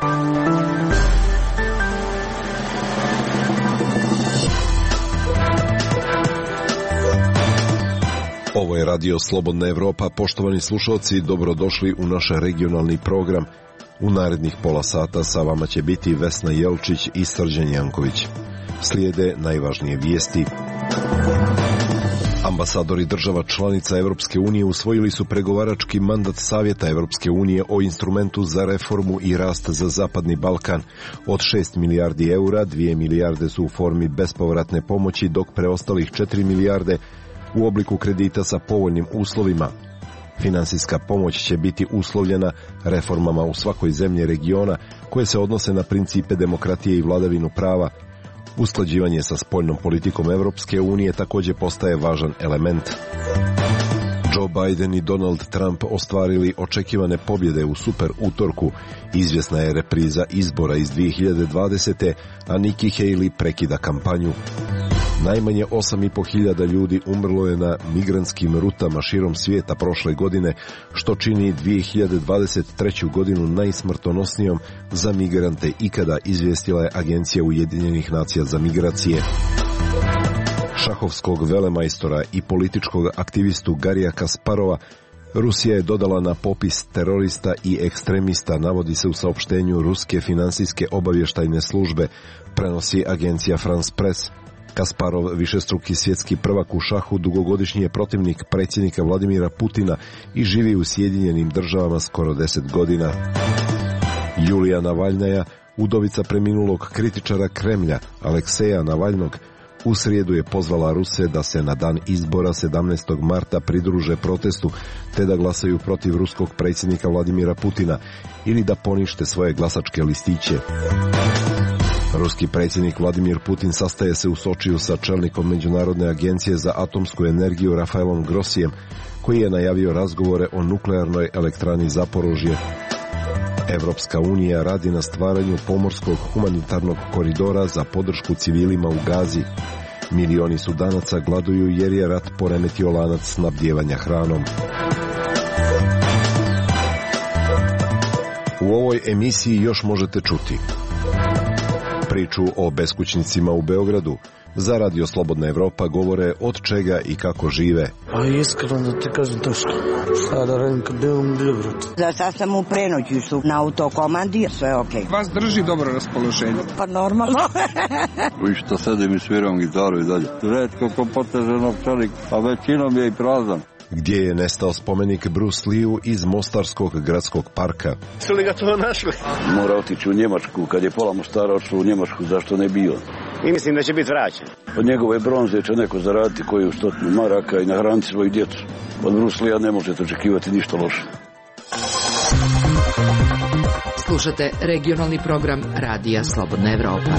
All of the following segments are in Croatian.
Ovo je Radio Slobodna Evropa. Poštovani slušalci, dobrodošli u naš regionalni program. U narednih pola sata sa vama će biti Vesna Jelčić i Srđan Janković. Slijede najvažnije vijesti. Ambasadori država članica Evropske unije usvojili su pregovarački mandat Savjeta Evropske unije o instrumentu za reformu i rast za Zapadni Balkan. Od 6 milijardi eura, 2 milijarde su u formi bespovratne pomoći, dok preostalih 4 milijarde u obliku kredita sa povoljnim uslovima. Finansijska pomoć će biti uslovljena reformama u svakoj zemlji regiona koje se odnose na principe demokratije i vladavinu prava. Usklađivanje sa spoljnom politikom Evropske unije također postaje važan element. Joe Biden i Donald Trump ostvarili očekivane pobjede u super utorku. Izvjesna je repriza izbora iz 2020. a Nikki Haley prekida kampanju. Najmanje 8.500 ljudi umrlo je na migrantskim rutama širom svijeta prošle godine, što čini 2023. godinu najsmrtonosnijom za migrante ikada, izvijestila je Agencija Ujedinjenih nacija za migracije. Šahovskog velemajstora i političkog aktivistu Garija Kasparova Rusija je dodala na popis terorista i ekstremista, navodi se u saopštenju Ruske finansijske obavještajne službe, prenosi agencija France Press. Kasparov, višestruki svjetski prvak u šahu, dugogodišnji je protivnik predsjednika Vladimira Putina i živi u Sjedinjenim Državama skoro 10 godina. Julija Navalnaja, udovica preminulog kritičara Kremlja Alekseja Navalnog, u srijedu je pozvala Ruse da se na dan izbora 17. marta pridruže protestu te da glasaju protiv ruskog predsjednika Vladimira Putina ili da ponište svoje glasačke listiće. Ruski predsjednik Vladimir Putin sastaje se u Sočiju sa čelnikom Međunarodne agencije za atomsku energiju Rafaelom Grossijem, koji je najavio razgovore o nuklearnoj elektrani Zaporožje. Evropska unija radi na stvaranju pomorskog humanitarnog koridora za podršku civilima u Gazi. Milioni Sudanaca gladuju jer je rat poremetio lanac snabdijevanja hranom. U ovoj emisiji još možete čuti priču o beskućnicima u Beogradu. Za Radio Slobodna Evropa govore od čega i kako žive. A iskreno da ti kažem teško. Šta da radim kad delom Beograd? Za sad sam u Prenoćištu na autokomandi, sve je okej. Vas drži dobro raspoloženje? Pa normalno. I što sedim i sviram gitaru i dalje. Retko ko poteže novčanik, a većinom je i prazan. Gdje je nestao spomenik Bruce Lee-u iz Mostarskog gradskog parka? Su li ga to našli? Mora otići u Njemačku, kad je pola Mostara otišlo u Njemačku, zašto ne bio? I mislim da će biti vraćen. Od njegove bronze će neko zaraditi koju 100 maraka i nahraniti svoju djecu. Od Bruce Lee-a ne možete očekivati ništa loše. Slušate regionalni program Radija Slobodna Evropa.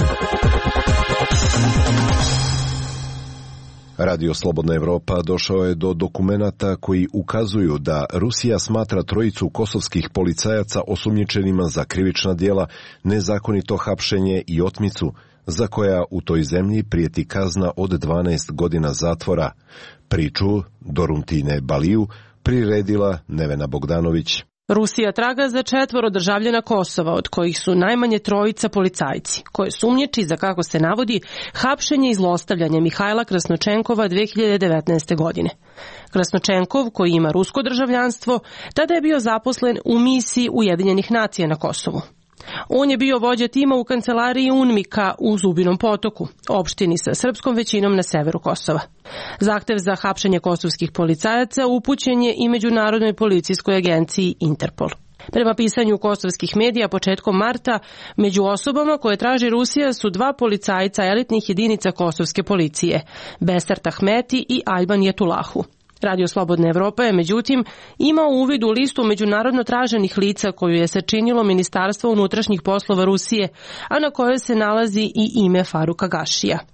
Radio Slobodna Evropa došao je do dokumenata koji ukazuju da Rusija smatra trojicu kosovskih policajaca osumnjičenima za krivična djela, nezakonito hapšenje i otmicu, za koja u toj zemlji prijeti kazna od 12 godina zatvora. Priču Doruntine Baliju priredila Nevena Bogdanović. Rusija traga za 4 državljana Kosova, od kojih su najmanje 3 policajci, koje sumnjiči za, kako se navodi, hapšenje i zlostavljanje Mihajla Krasnočenkova 2019. godine. Krasnočenkov, koji ima rusko državljanstvo, tada je bio zaposlen u misiji Ujedinjenih nacija na Kosovu. On je bio vođa tima u kancelariji UNMIK-a u Zubinom Potoku, opštini sa srpskom većinom na severu Kosova. Zahtev za hapšenje kosovskih policajaca upućen je i Međunarodnoj policijskoj agenciji Interpol. Prema pisanju kosovskih medija početkom marta, među osobama koje traži Rusija su 2 policajca elitnih jedinica kosovske policije, Besart Ahmeti i Alban Jetulahu. Radio Slobodna Evropa je, međutim, imao uvid u listu međunarodno traženih lica koju je sačinilo Ministarstvo unutrašnjih poslova Rusije, a na kojoj se nalazi i ime Faruka Gašija.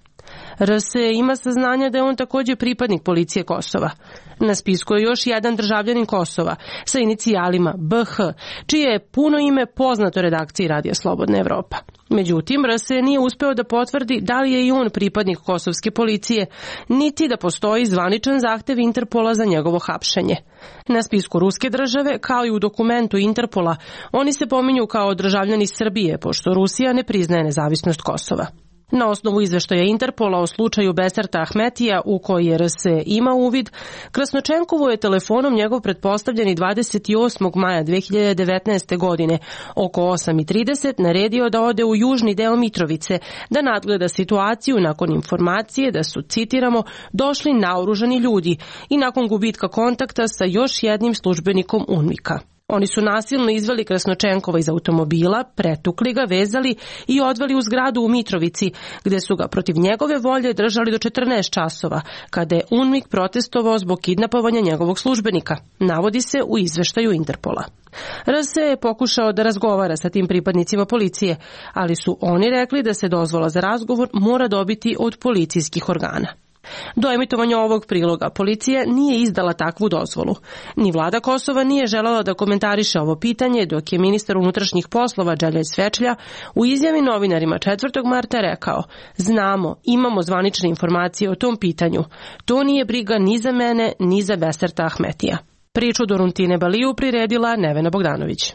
RSE ima saznanja da je on također pripadnik policije Kosova. Na spisku je još jedan državljanin Kosova sa inicijalima BH, čije je puno ime poznato redakciji Radija Slobodna Evropa. Međutim, RSE nije uspeo da potvrdi da li je i on pripadnik kosovske policije, niti da postoji zvaničan zahtev Interpola za njegovo hapšenje. Na spisku ruske države, kao i u dokumentu Interpola, oni se pominju kao državljani Srbije, pošto Rusija ne priznaje nezavisnost Kosova. Na osnovu izveštaja Interpola o slučaju Beserta Ahmetija, u koji je RSE ima uvid, Krasnočenkovu je telefonom njegov pretpostavljeni 28. maja 2019. godine oko 8:30 naredio da ode u južni deo Mitrovice da nadgleda situaciju nakon informacije da su, citiramo, došli naoružani ljudi i nakon gubitka kontakta sa još jednim službenikom UNMIK-a. Oni su nasilno izveli Krasnočenkova iz automobila, pretukli ga, vezali i odveli u zgradu u Mitrovici, gde su ga protiv njegove volje držali do 14 časova, kada je UNMIK protestovao zbog kidnapovanja njegovog službenika, navodi se u izveštaju Interpola. RSE je pokušao da razgovara sa tim pripadnicima policije, ali su oni rekli da se dozvola za razgovor mora dobiti od policijskih organa. Do emitovanja ovog priloga policija nije izdala takvu dozvolu. Ni vlada Kosova nije želela da komentariše ovo pitanje, dok je ministar unutrašnjih poslova Đelja Svečlja u izjavi novinarima 4. marta rekao: znamo, imamo zvanične informacije o tom pitanju. To nije briga ni za mene, ni za Beserta Ahmetija. Priču do Runtine Baliju priredila Nevena Bogdanović.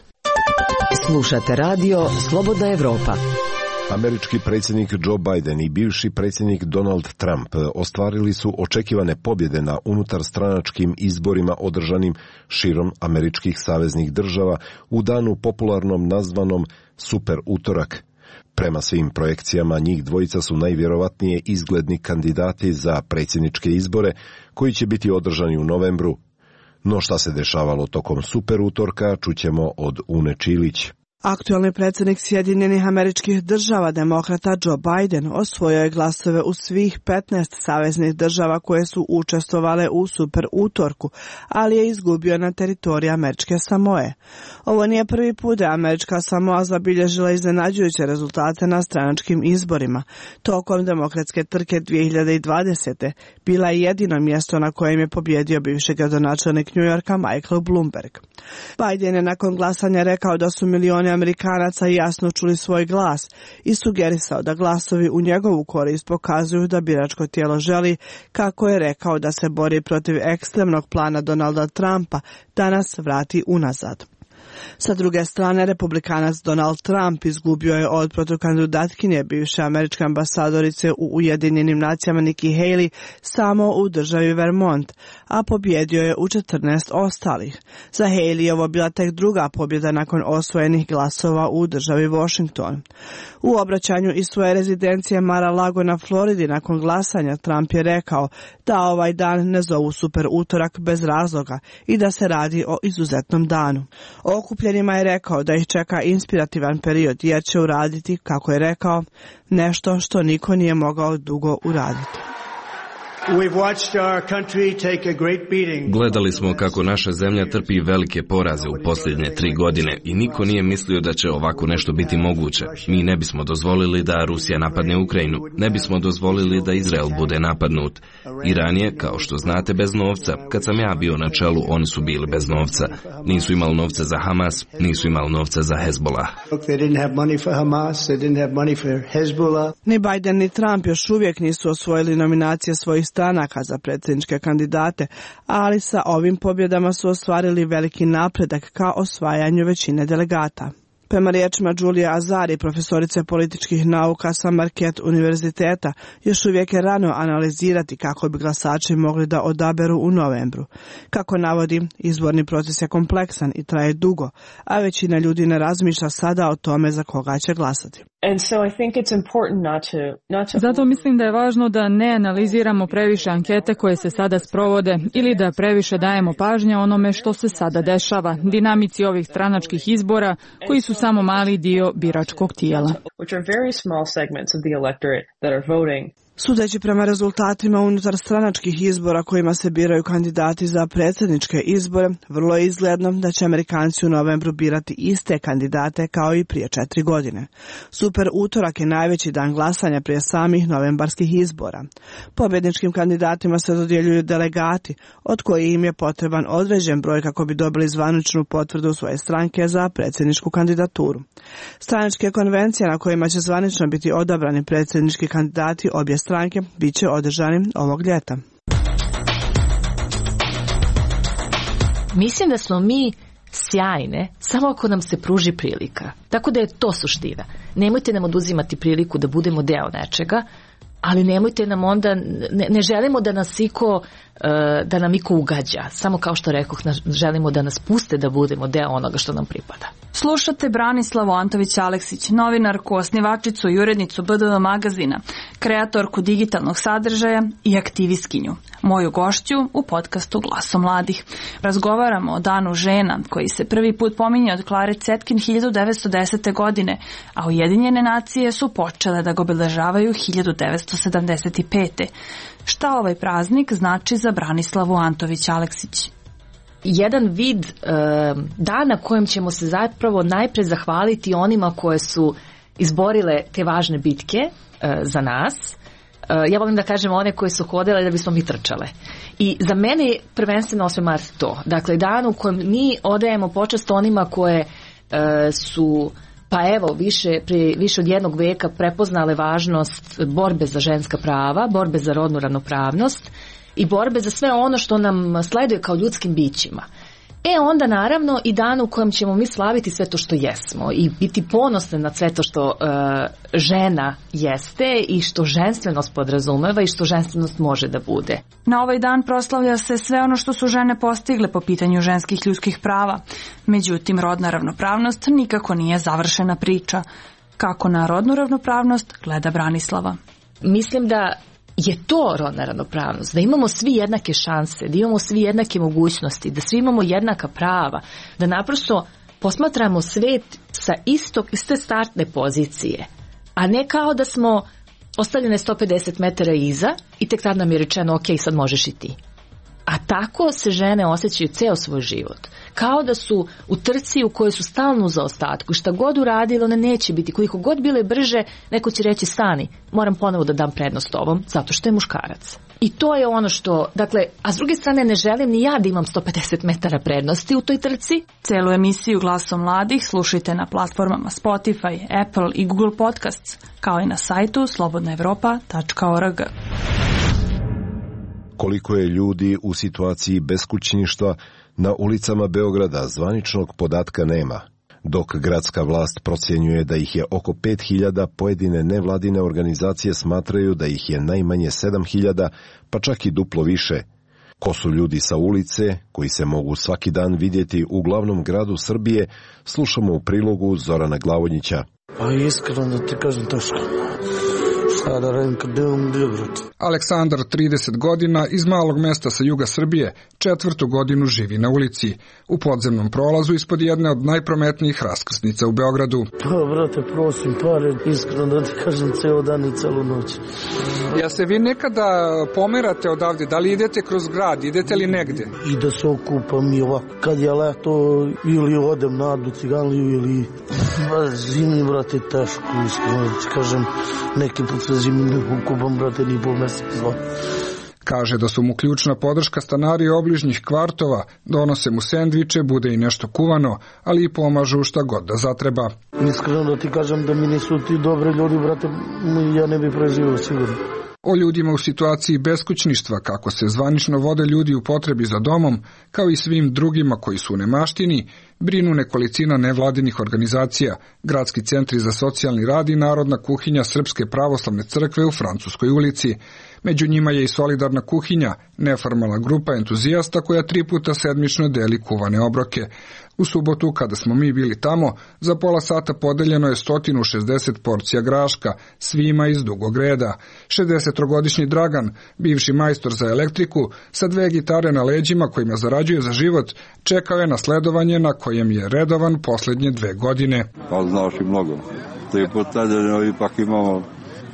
Slušate radio Slobodna Evropa. Američki predsjednik Joe Biden i bivši predsjednik Donald Trump ostvarili su očekivane pobjede na unutarstranačkim izborima održanim širom američkih saveznih država u danu popularnom nazvanom Super utorak. Prema svim projekcijama, njih dvojica su najvjerovatnije izgledni kandidati za predsjedničke izbore koji će biti održani u novembru. No šta se dešavalo tokom super utorka, čućemo od Une Čilić. Aktualni predsjednik Sjedinjenih Američkih Država, demokrata Joe Biden, osvojio je glasove u svih 15 saveznih država koje su učestvovale u super utorku, ali je izgubio na teritoriji Američke Samoe. Ovo nije prvi put da je Američka Samoa zabilježila iznenađujuće rezultate na stranačkim izborima. Tokom demokratske trke 2020. bila je jedino mjesto na kojem je pobjedio bivši gradonačelnik New Yorka Michael Bloomberg. Biden je nakon glasanja rekao da su milioni Amerikanaca jasno čuli svoj glas i sugerisao da glasovi u njegovu korist pokazuju da biračko tijelo želi, kako je rekao, da se bori protiv ekstremnog plana Donalda Trumpa da nas vrati unazad. Sa druge strane, republikanac Donald Trump izgubio je od protukandidatkinje bivše američke ambasadorice u Ujedinjenim nacijama Nikki Haley samo u državi Vermont, a pobjedio je u 14 ostalih. Za Haley je ovo bila tek druga pobjeda nakon osvojenih glasova u državi Washington. U obraćanju iz svoje rezidencije Mar-a-Lago na Floridi nakon glasanja Trump je rekao da ovaj dan ne zovu super utorak bez razloga i da se radi o izuzetnom danu. Okupljenima je rekao da ih čeka inspirativan period jer će uraditi, kako je rekao, nešto što niko nije mogao dugo uraditi. Gledali smo kako naša zemlja trpi velike poraze u posljednje 3 godine i niko nije mislio da će ovako nešto biti moguće. Mi ne bismo dozvolili da Rusija napadne Ukrajinu, ne bismo dozvolili da Izrael bude napadnut. Iran je, kao što znate, bez novca. Kad sam ja bio na čelu, oni su bili bez novca. Nisu imali novca za Hamas, nisu imali novca za Hezbollah. Ni Biden ni Trump još uvijek nisu osvojili nominacije svojih stranaka za predsjedničke kandidate, ali sa ovim pobjedama su ostvarili veliki napredak ka osvajanju većine delegata. Prema riječima Julia Azari, profesorice političkih nauka sa Marquette univerziteta, još uvijek je rano analizirati kako bi glasači mogli da odaberu u novembru. Kako navodi, izborni proces je kompleksan i traje dugo, a većina ljudi ne razmišlja sada o tome za koga će glasati. Zato mislim da je važno da ne analiziramo previše ankete koje se sada sprovode ili da previše dajemo pažnje onome što se sada dešava, dinamici ovih stranačkih izbora koji su samo mali dio biračkog tijela. Sudeći prema rezultatima unutar stranačkih izbora kojima se biraju kandidati za predsjedničke izbore, vrlo je izgledno da će Amerikanci u novembru birati iste kandidate kao i prije 4 godine. Super utorak je najveći dan glasanja prije samih novembarskih izbora. Pobjedničkim kandidatima se dodjeljuju delegati, od kojih im je potreban određen broj kako bi dobili zvaničnu potvrdu svoje stranke za predsjedničku kandidaturu. Stranačke konvencije na kojima će zvanično biti odabrani predsjednički kandidati obje stranke bit će održani ovog ljeta. Mislim da smo mi sjajne samo ako nam se pruži prilika. Tako da je to suština. Nemojte nam oduzimati priliku da budemo deo nečega, ali nemojte nam onda, ne želimo da nas da nam iko ugađa. Samo kao što rekoh, želimo da nas puste da budemo deo onoga što nam pripada. Slušate Branislavu Antović-Aleksić, novinarku, osnivačicu i urednicu BDV magazina, kreatorku digitalnog sadržaja i aktivistkinju. Moju gošću u podcastu Glasom mladih. Razgovaramo o Danu žena, koji se prvi put pominje od Klare Cetkin 1910. godine, a Ujedinjene nacije su počele da ga obeležavaju 1975. Šta ovaj praznik znači za Branislavu Antović-Aleksić? Jedan vid dana kojem ćemo se zapravo najpre zahvaliti onima koje su izborile te važne bitke za nas. Ja volim da kažem one koje su hodile da bismo mi trčale. I za mene je prvenstveno 8. mart to. Dakle, dan u kojem mi odajemo počast onima koje su više od jednog veka prepoznale važnost borbe za ženska prava, borbe za rodnu ravnopravnost i borbe za sve ono što nam sleduje kao ljudskim bićima. Onda naravno i dan u kojem ćemo mi slaviti sve to što jesmo i biti ponosne na sve to što žena jeste i što ženstvenost podrazumeva i što ženstvenost može da bude. Na ovaj dan proslavlja se sve ono što su žene postigle po pitanju ženskih ljudskih prava. Međutim, rodna ravnopravnost nikako nije završena priča. Kako na rodnu ravnopravnost gleda Branislava? Mislim da je to rodna ravnopravnost, da imamo svi jednake šanse, da imamo svi jednake mogućnosti, da svi imamo jednaka prava, da naprosto posmatramo svet sa iste startne pozicije, a ne kao da smo ostavljene 150 metara iza i tek tad nam je rečeno ok, sad možeš i ti. A tako se žene osjećaju ceo svoj život. Kao da su u trci u kojoj su stalno u zaostatku. Šta god uradile, one neće biti. Koliko god bile brže, neko će reći stani, moram ponovo da dam prednost ovom, zato što je muškarac. I to je ono što, dakle, a s druge strane ne želim ni ja da imam 150 metara prednosti u toj trci. Celu emisiju Glasom mladih slušajte na platformama Spotify, Apple i Google Podcasts, kao i na sajtu slobodnaevropa.org. Koliko je ljudi u situaciji beskućništva na ulicama Beograda zvaničnog podatka nema. Dok gradska vlast procjenjuje da ih je oko 5.000, pojedine nevladine organizacije smatraju da ih je najmanje 7.000, pa čak i duplo više. Ko su ljudi sa ulice, koji se mogu svaki dan vidjeti u glavnom gradu Srbije, slušamo u prilogu Zorana Glavonjića. Pa iskreno da ti kažem teško. Šta da radim kad imam Beograd? Aleksandar, 30 godina, iz malog mesta sa juga Srbije, 4. godinu živi na ulici, u podzemnom prolazu ispod jedne od najprometnijih raskrsnica u Beogradu. Pa, brate, prosim, pare, iskreno da ti kažem, ceo dan i celu noć. Ja se vi nekada pomerate odavde, da li idete kroz grad, idete li negde? I da se okupam i ovako, kad je leto, ili odem na Adu Ciganliju, ili zimi, brate, teško, iskreno da ti kažem, neki put se zimi ne okupam, brate, ni pol mesec, dva. Kaže da su mu ključna podrška stanari obližnjih kvartova, donose mu sendviče, bude i nešto kuvano, ali i pomažu šta god da zatreba. Iskreno da ti kažem da mi nisu ti dobri ljudi, brate, ja ne bi preživio sigurno. O ljudima u situaciji beskućništva, kako se zvanično vode ljudi u potrebi za domom, kao i svim drugima koji su u nemaštini, brinu nekolicina nevladinih organizacija, gradski centri za socijalni rad i narodna kuhinja Srpske pravoslavne crkve u Francuskoj ulici. Među njima je i solidarna kuhinja, neformalna grupa entuzijasta koja 3 puta sedmično deli kuvane obroke. U subotu, kada smo mi bili tamo, za pola sata podeljeno je 160 porcija graška, svima iz dugog reda. 60-godišnji Dragan, bivši majstor za elektriku, sa 2 gitare na leđima kojima zarađuje za život, čekao je na sledovanje na kojem je redovan posljednje 2 godine. Pa znaš i mnogo. 3 puta nedeljno ipak imamo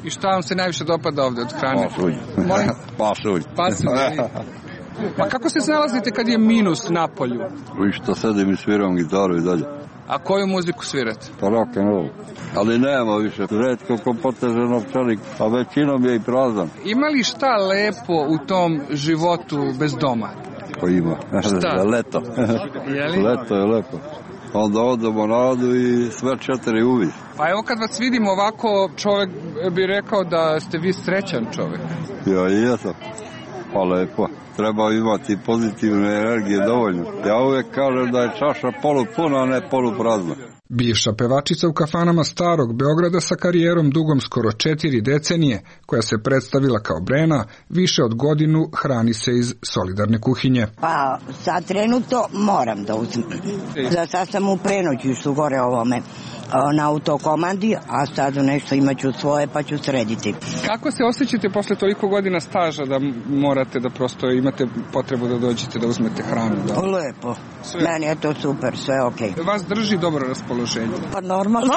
I šta vam se najviše dopada ovde od hrane? Pasulj. Molim? Pasulj. Pasulj. Pa kako se snalazite kad je minus na polju? I što sedim i sviram gitaru i dalje. A koju muziku svirate? Pa rock and roll. Ali nema više. Retko ko poteže novčanik, a većinom je i prazan. Ima li šta lepo u tom životu bez doma? Pa ima. Šta? Leto. Jeli? Leto je lepo. Onda odemo na radu i sve 4 uvi. Pa evo kad vas vidimo ovako, čovjek bi rekao da ste vi srećan čovjek. Ja i jesam. Pa lepo. Treba imati pozitivne energije dovoljno. Ja uvijek kažem da je čaša polupuna, a ne poluprazna. Bivša pevačica u kafanama starog Beograda sa karijerom dugom skoro 4 decenije, koja se predstavila kao Brena, više od godinu hrani se iz solidarne kuhinje. Pa sad trenutno moram da uzmem. Za sad sam u prenoćištu gore ovome na autokomandi, a sad nešto imaću svoje pa ću srediti. Kako se osjećate posle toliko godina staža da morate da prosto imate potrebu da dođete da uzmete hranu? Da? Lepo. Sve. Meni je to super, sve okej. Vas drži dobro raspoloženje? Pa normalno.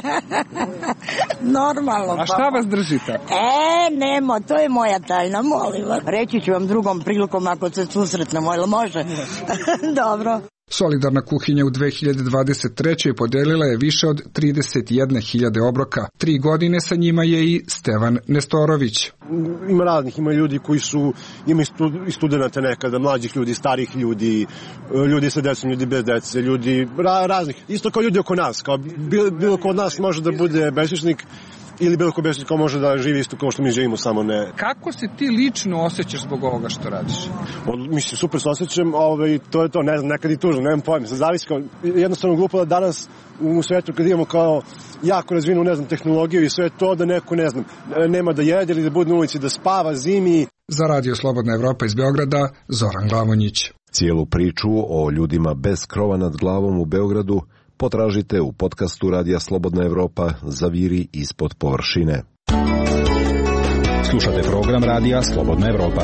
Normalno. A šta vas držite? Nemo, to je moja tajna, molim vas. Reći ću vam drugom prilikom ako se susretnemo, ili može? Dobro. Solidarna kuhinja u 2023. podelila je više od 31.000 obroka. 3 godine sa njima je i Stevan Nestorović. Ima raznih, ima ljudi koji su, ima i studenta nekada, mlađih ljudi, starih ljudi, ljudi sa decom, ljudi bez dece, ljudi raznih. Isto kao ljudi oko nas, kao bilo ko od nas može da bude beskućnik, ili bilo ko beskućnik može da živi isto kao što mi živimo, samo ne. Kako se ti lično osjećaš zbog ovoga što radiš? Mislim, super se osjećam, to je to, ne znam, nekad i tužno, nemam pojma. Sad zavisi kao, jednostavno glupo da danas u svetu kad imamo kao jako razvinu, ne znam, tehnologiju i sve to da neko, ne znam, nema da jede ili da bude na ulici, da spava zimi. Za Radio Slobodna Evropa iz Beograda, Zoran Glavonjić. Cijelu priču o ljudima bez krova nad glavom u Beogradu potražite u podcastu Radija Slobodna Evropa Zaviri ispod površine. Slušate program Radija Slobodna Evropa.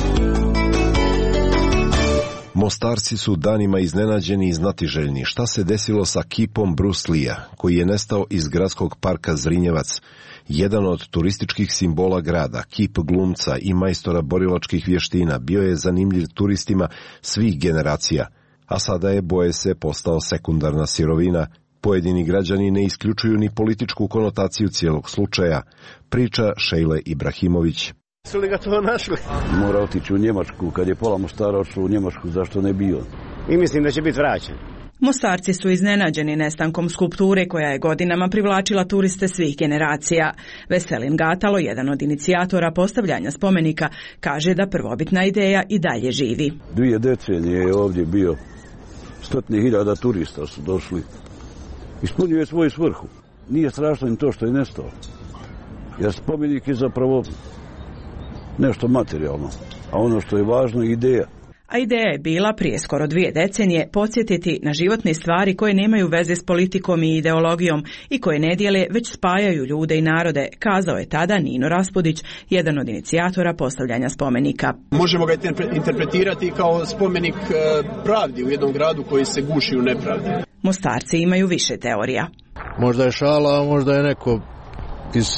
Mostarci su danima iznenađeni i znatiželjni. Šta se desilo sa kipom Bruce Lee-a, koji je nestao iz gradskog parka Zrinjevac? Jedan od turističkih simbola grada, kip glumca i majstora borilačkih vještina, bio je zanimljiv turistima svih generacija, a sada je, boje se, postao sekundarna sirovina. Pojedini građani ne isključuju ni političku konotaciju cijelog slučaja, priča Šejle Ibrahimović. Su li ga to našli? Mora otići u Njemačku, kad je pola Mostara otišlo u Njemačku, zašto ne bio? I mislim da će biti vraćen. Mostarci su iznenađeni nestankom skulpture koja je godinama privlačila turiste svih generacija. Veselin Gatalo, jedan od inicijatora postavljanja spomenika, kaže da prvobitna ideja i dalje živi. 2 decenije je ovdje bio, 100.000 turista su došli. Ispunio je svoju svrhu. Nije strašno im to što je nestao. Jer spomenik je zapravo nešto materijalno. A ono što je važno je ideja. A ideja je bila prije skoro 2 decenije podsjetiti na životne stvari koje nemaju veze s politikom i ideologijom i koje ne dijele već spajaju ljude i narode, kazao je tada Nino Raspudić, jedan od inicijatora postavljanja spomenika. Možemo ga interpretirati kao spomenik pravdi u jednom gradu koji se guši u nepravdi. Mostarci imaju više teorija. Možda je šala, a možda je neko iz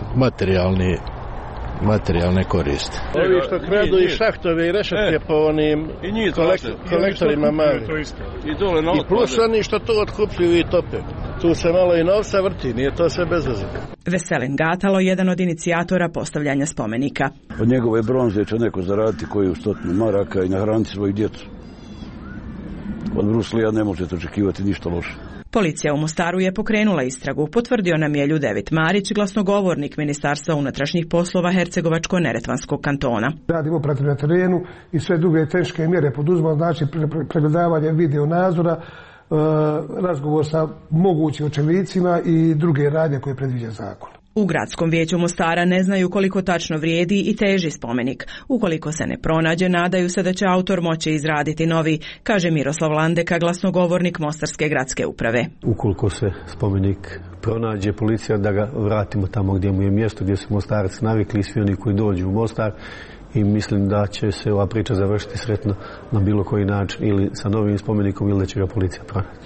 materijalne koriste. Ovi što kradu i šahtove i rešetke po onim kolektorima mali. I plus oni što to otkupljuju i tope. Tu se malo i novca vrti, nije to sve bez veze. Veselin Gatalo, jedan od inicijatora postavljanja spomenika. Od njegove bronze će neko zaraditi koju 100 maraka i nahraniti svoju djecu. Od Bruce Lee-a ne možete očekivati ništa loše. Policija u Mostaru je pokrenula istragu, potvrdio nam je Ljudevit Marić, glasnogovornik Ministarstva unutrašnjih poslova Hercegovačko-Neretvanskog kantona. Radimo protiv na terenu i sve druge teške mjere poduzimamo, znači pregledavanje video nadzora, razgovor sa mogućim očevicima i druge radnje koje predviđa zakon. U gradskom vijeću Mostara ne znaju koliko tačno vrijedi i teži spomenik. Ukoliko se ne pronađe, nadaju se da će autor moći izraditi novi, kaže Miroslav Landeka, glasnogovornik Mostarske gradske uprave. Ukoliko se spomenik pronađe, policija da ga vratimo tamo gdje mu je mjesto, gdje su Mostarci navikli, svi oni koji dođu u Mostar, i mislim da će se ova priča završiti sretno na bilo koji način, ili sa novim spomenikom ili da će ga policija pronaći.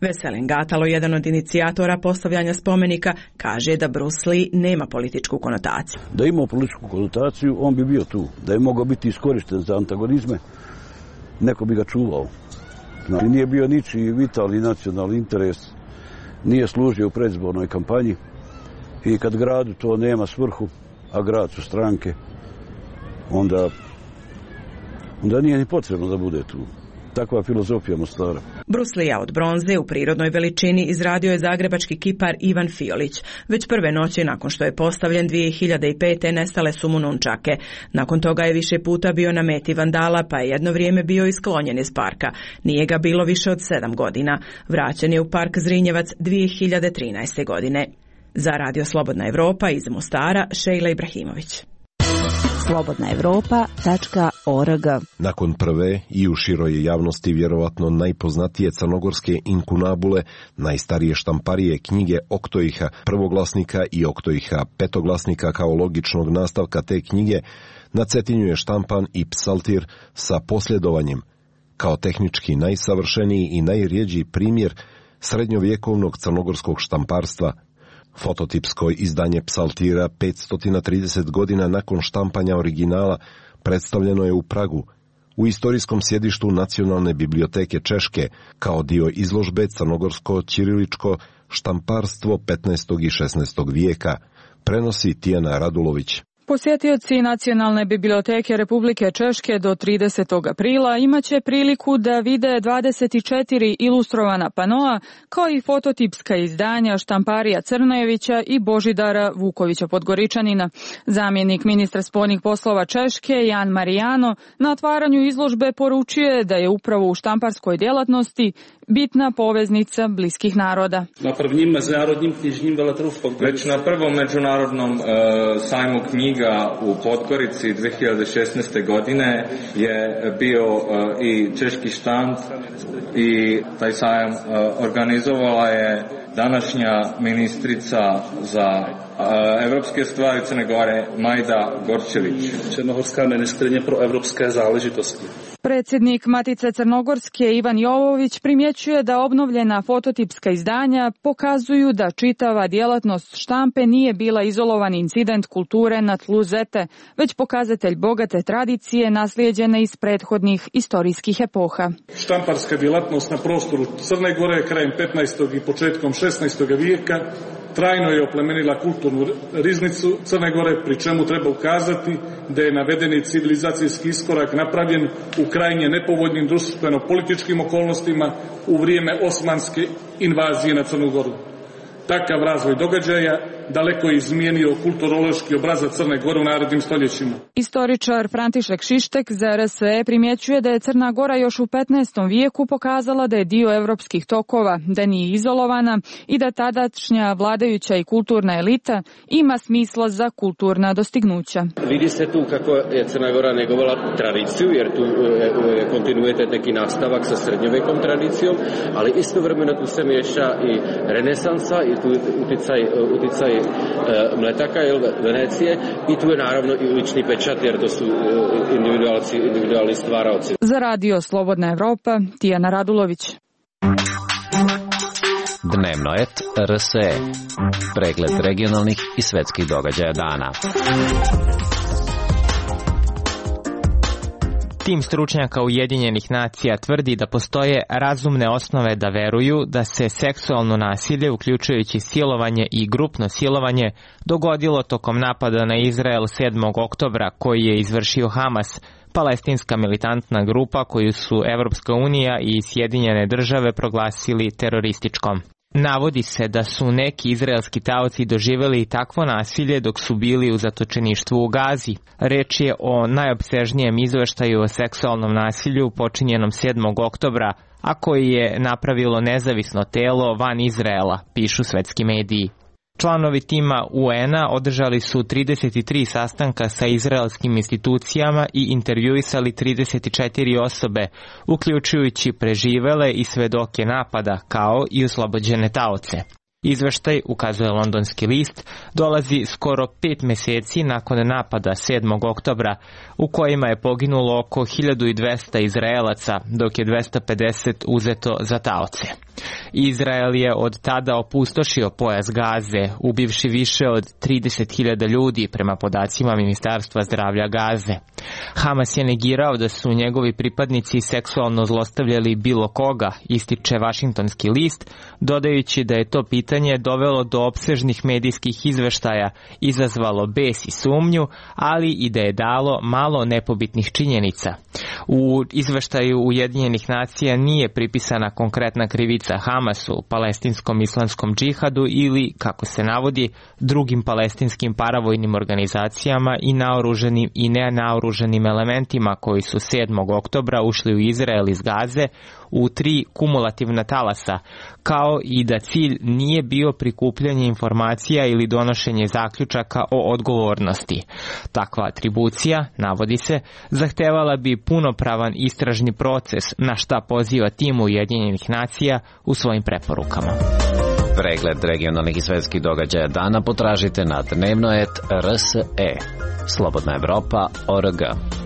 Veselin Gatalo, jedan od inicijatora postavljanja spomenika, kaže da Bruce Lee nema političku konotaciju. Da je imao političku konotaciju, on bi bio tu. Da je mogao biti iskorišten za antagonizme, neko bi ga čuvao. Znači, nije bio ničiji vitalni nacionalni interes, nije služio u predizbornoj kampanji i kad gradu to nema svrhu, a grad su stranke, onda nije ni potrebno da bude tu. Takva filozofija Mostara. Bruce Lee od bronze u prirodnoj veličini izradio je zagrebački kipar Ivan Fiolić. Već prve noći nakon što je postavljen 2005. nestale su mu nunčake. Nakon toga je više puta bio na meti vandala, pa je jedno vrijeme bio isklonjen iz parka. Nije ga bilo više od 7 godina. Vraćen je u park Zrinjevac 2013. godine. Za Radio Slobodna Evropa iz Mostara, Šejla Ibrahimović. slobodnaevropa.org. Nakon prve i u široj javnosti vjerovatno najpoznatije crnogorske inkunabule, najstarije štamparije knjige Oktoiha prvoglasnika i Oktoiha petoglasnika kao logičnog nastavka te knjige, na Cetinju je štampan i psaltir sa posljedovanjem, kao tehnički najsavršeniji i najrjeđi primjer srednjovjekovnog crnogorskog štamparstva. Fototipsko izdanje psaltira 530 godina nakon štampanja originala predstavljeno je u Pragu, u istorijskom sjedištu Nacionalne biblioteke Češke, kao dio izložbe Crnogorsko-ćiriličko štamparstvo 15. i 16. vijeka, prenosi Tijana Radulović. Posjetioci Nacionalne biblioteke Republike Češke do 30. aprila imaće priliku da vide 24 ilustrovana panoa, kao i fototipska izdanja štamparija Crnojevića i Božidara Vukovića Podgoričanina. Zamjenik ministra spoljnih poslova Češke, Jan Marijano, na otvaranju izložbe poručuje da je upravo u štamparskoj djelatnosti bitna poveznica bliskih naroda. Već na prvom međunarodnom sajmu knjiga u Podgorici 2016. godine je bio i češki štand i taj sajam organizovala je današnja ministrica za evropske stvari Crne Gore Majda Gorčević. Črnohorská ministrině pro evropské záležitosti. Predsjednik Matice Crnogorske Ivan Jovović primjećuje da obnovljena fototipska izdanja pokazuju da čitava djelatnost štampe nije bila izolovan incident kulture na tlu Zete, već pokazatelj bogate tradicije naslijeđene iz prethodnih istorijskih epoha. Štamparska djelatnost na prostoru Crne Gore krajem 15. i početkom 16. vijeka trajno je oplemenila kulturnu riznicu Crne Gore, pri čemu treba ukazati da je navedeni civilizacijski iskorak napravljen u krajnje nepovoljnim društveno-političkim okolnostima u vrijeme osmanske invazije na Crnu Goru. Takav razvoj događaja daleko je izmijenio kulturološki obrazac Crne Gore u narednim stoljećima. Istoričar František Šištek za RSE primjećuje da je Crna Gora još u 15. vijeku pokazala da je dio evropskih tokova, da nije izolovana i da tadašnja vladajuća i kulturna elita ima smisla za kulturna dostignuća. Vidi se tu kako je Crna Gora negovala tradiciju, jer tu je kontinuitet neki nastavak sa srednjovekom tradicijom, ali istovremeno tu se miješa i renesansa i tu uticaj Mletaka, Venecije, i tu je naravno i lični pečat, jer to su individualni stvaraoci. Za Radio Slobodna Evropa, Tijana Radulović. Dnevnoet RSE. Pregled regionalnih i svetskih događaja dana. Tim stručnjaka Ujedinjenih nacija tvrdi da postoje razumne osnove da veruju da se seksualno nasilje, uključujući silovanje i grupno silovanje, dogodilo tokom napada na Izrael 7. oktobra koji je izvršio Hamas, palestinska militantna grupa koju su Evropska unija i Sjedinjene države proglasili terorističkom. Navodi se da su neki izraelski taoci doživjeli takvo nasilje dok su bili u zatočeništvu u Gazi. Reč je o najopsežnijem izveštaju o seksualnom nasilju počinjenom 7. oktobra, a koji je napravilo nezavisno telo van Izraela, pišu svetski mediji. Članovi tima UN-a održali su 33 sastanka sa izraelskim institucijama i intervjuisali 34 osobe, uključujući preživele i svedoke napada, kao i oslobođene taoce. Izveštaj, ukazuje londonski list, dolazi skoro 5 meseci nakon napada 7. oktobra u kojima je poginulo oko 1200 Izraelaca, dok je 250 uzeto za taoce. Izrael je od tada opustošio pojas Gaze, ubivši više od 30.000 ljudi prema podacima Ministarstva zdravlja Gaze. Hamas je negirao da su njegovi pripadnici seksualno zlostavljali bilo koga, ističe Washingtonski list, dodajući da je to pitanje dovelo do opsežnih medijskih izveštaja, izazvalo bes i sumnju, ali i da je dalo malo nepobitnih činjenica. U izveštaju Ujedinjenih nacija nije pripisana konkretna krivica Hamasu, palestinskom islamskom džihadu ili, kako se navodi, drugim palestinskim paravojnim organizacijama i naoruženim i nenaoruženim elementima koji su 7. oktobra ušli u Izrael iz Gaze u 3 kumulativna talasa, kao i da cilj nije bio prikupljanje informacija ili donošenje zaključaka o odgovornosti. Takva atribucija, navodi se, zahtevala bi punopravan istražni proces, na šta poziva tim Ujedinjenih nacija u svojim preporukama. Pregled regionalnih i svetskih događaja dana potražite na dnevno.rs.e. Slobodna Evropa.org.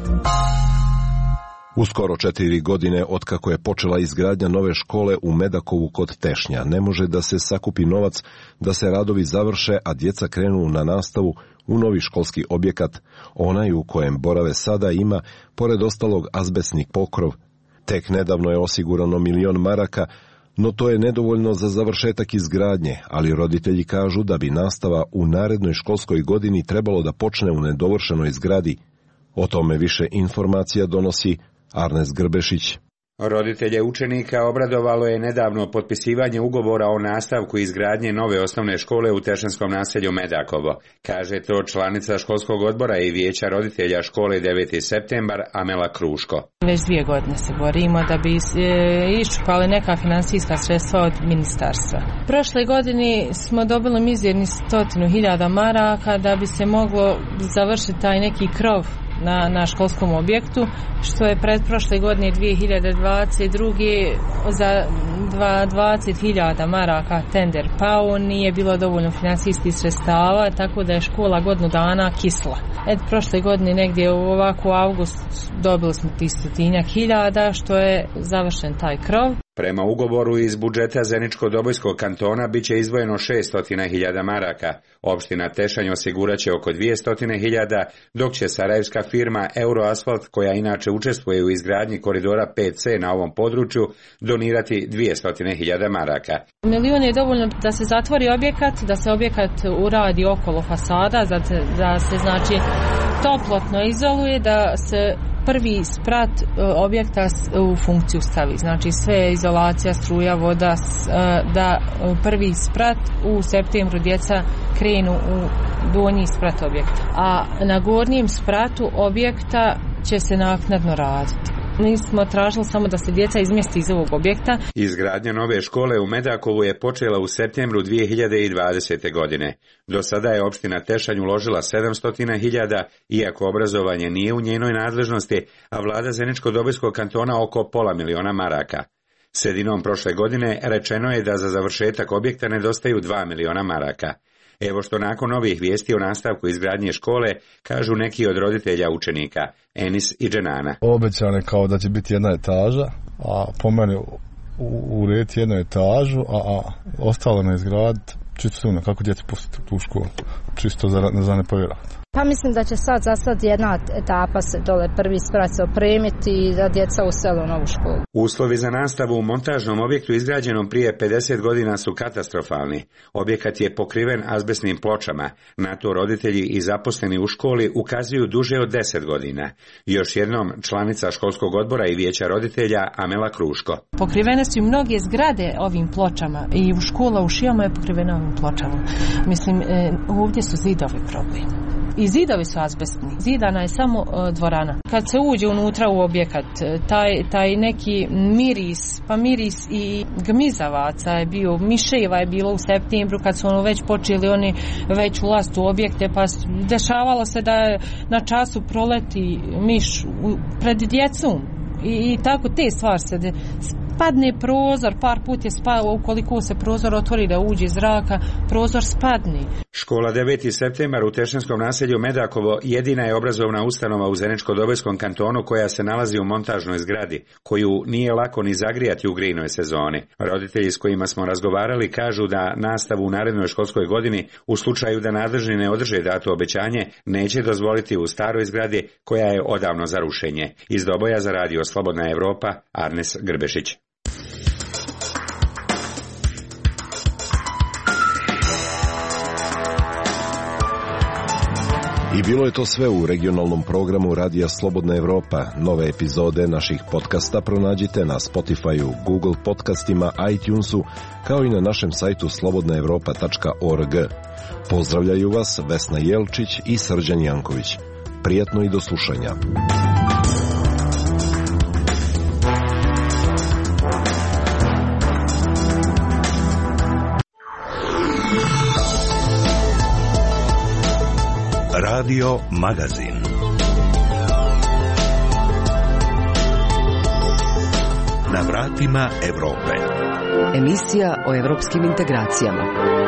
U skoro 4 godine otkako je počela izgradnja nove škole u Medakovu kod Tešnja, ne može da se sakupi novac da se radovi završe, a djeca krenu na nastavu u novi školski objekat. Onaj u kojem borave sada ima, pored ostalog, azbestni pokrov. Tek nedavno je osigurano 1.000.000 maraka, no to je nedovoljno za završetak izgradnje, ali roditelji kažu da bi nastava u narednoj školskoj godini trebalo da počne u nedovršenoj zgradi. O tome više informacija donosi Arnes Grbešić. Roditelje učenika obradovalo je nedavno potpisivanje ugovora o nastavku izgradnje nove osnovne škole u tešanskom naselju Medakovo. Kaže to članica školskog odbora i vijeća roditelja škole 9. septembar Amela Kruško. Već 2 godine se borimo da bi iščupali neka finansijska sredstva od ministarstva. Prošle godine smo dobili mizerni 100.000 maraka da bi se moglo završiti taj neki krov na školskom objektu, što je pretprošle godine 2022. za 20.000 maraka tender pao, nije bilo dovoljno finansijskih sredstava, tako da je škola godinu dana kisla. Prošle godine negdje u avgust dobili smo 100.000, što je završen taj krov. Prema ugovoru iz budžeta Zeničko-Dobojskog kantona biće izdvojeno 600.000 maraka. Opština Tešanj osigurat će oko 200.000, dok će sarajevska firma Euroasfalt, koja inače učestvuje u izgradnji koridora 5C na ovom području, donirati 200.000 maraka. 1.000.000 je dovoljno da se zatvori objekat, da se objekat uradi okolo fasada, da se znači toplotno izoluje, da se prvi sprat objekta u funkciju stavi. Znači sve izolacija, struja, voda, da prvi sprat u septembru djeca krenu u donji sprat objekta. A na gornjem spratu objekta će se naknadno raditi. Mi smo tražili samo da se djeca izmjesti iz ovog objekta. Izgradnja nove škole u Medakovu je počela u septembru 2020. godine. Do sada je opština Tešanj uložila 700.000, iako obrazovanje nije u njenoj nadležnosti, a vlada Zeničko-Dobojskog kantona oko 500.000 maraka. Sredinom prošle godine rečeno je da za završetak objekta nedostaju 2.000.000 maraka. Evo što nakon ovih vijesti o nastavku izgradnje škole kažu neki od roditelja učenika, Enis i Dženana. Obećano je kao da će biti jedna etaža, a po meni urediti jednu etažu, a ostalo na izgraditi, čisto sumnjam kako djeca pustiti tu školu, čisto za ne povjerovati. Pa mislim da će sad jedna etapa se dole prvi sprat se opremiti i da djeca usele u novu školu. Uslovi za nastavu u montažnom objektu izgrađenom prije 50 godina su katastrofalni. Objekat je pokriven azbestnim pločama. Na to roditelji i zaposleni u školi ukazuju duže od 10 godina. Još jednom članica školskog odbora i vijeća roditelja Amela Kruško. Pokrivene su i mnoge zgrade ovim pločama i u škola u Šijama je pokrivena ovim pločama. Mislim, ovdje su zidovi problem. I zidovi su azbestni. Zidana je samo dvorana. Kad se uđe unutra u objekat, taj neki miris, pa miris i gmizavaca je bio, miševa je bilo u septembru kad su već počeli oni već ulazit u objekte, pa dešavalo se da na času proleti miš pred djecom. I tako te stvari se Padne prozor, par put je spao, ukoliko se prozor otvori da uđe zraka, prozor spadne. Škola 9. septembar u Tešinskom naselju Medakovo jedina je obrazovna ustanova u Zeničko-Dobojskom kantonu koja se nalazi u montažnoj zgradi, koju nije lako ni zagrijati u grijnoj sezoni. Roditelji s kojima smo razgovarali kažu da nastavu u narednoj školskoj godini, u slučaju da nadležni ne održe dato obećanje, neće dozvoliti u staroj zgradi koja je odavno za rušenje. Iz Doboja za radio Slobodna Evropa, Arnes Grbešić. I bilo je to sve u regionalnom programu Radija Slobodna Evropa. Nove epizode naših podcasta pronađite na Spotify-u, Google podcastima, iTunesu, kao i na našem sajtu slobodnaevropa.org. Pozdravljaju vas Vesna Jelčić i Srđan Janković. Prijatno i do slušanja. Radio Magazin. Na vratima Evrope. Emisija o evropskim integracijama.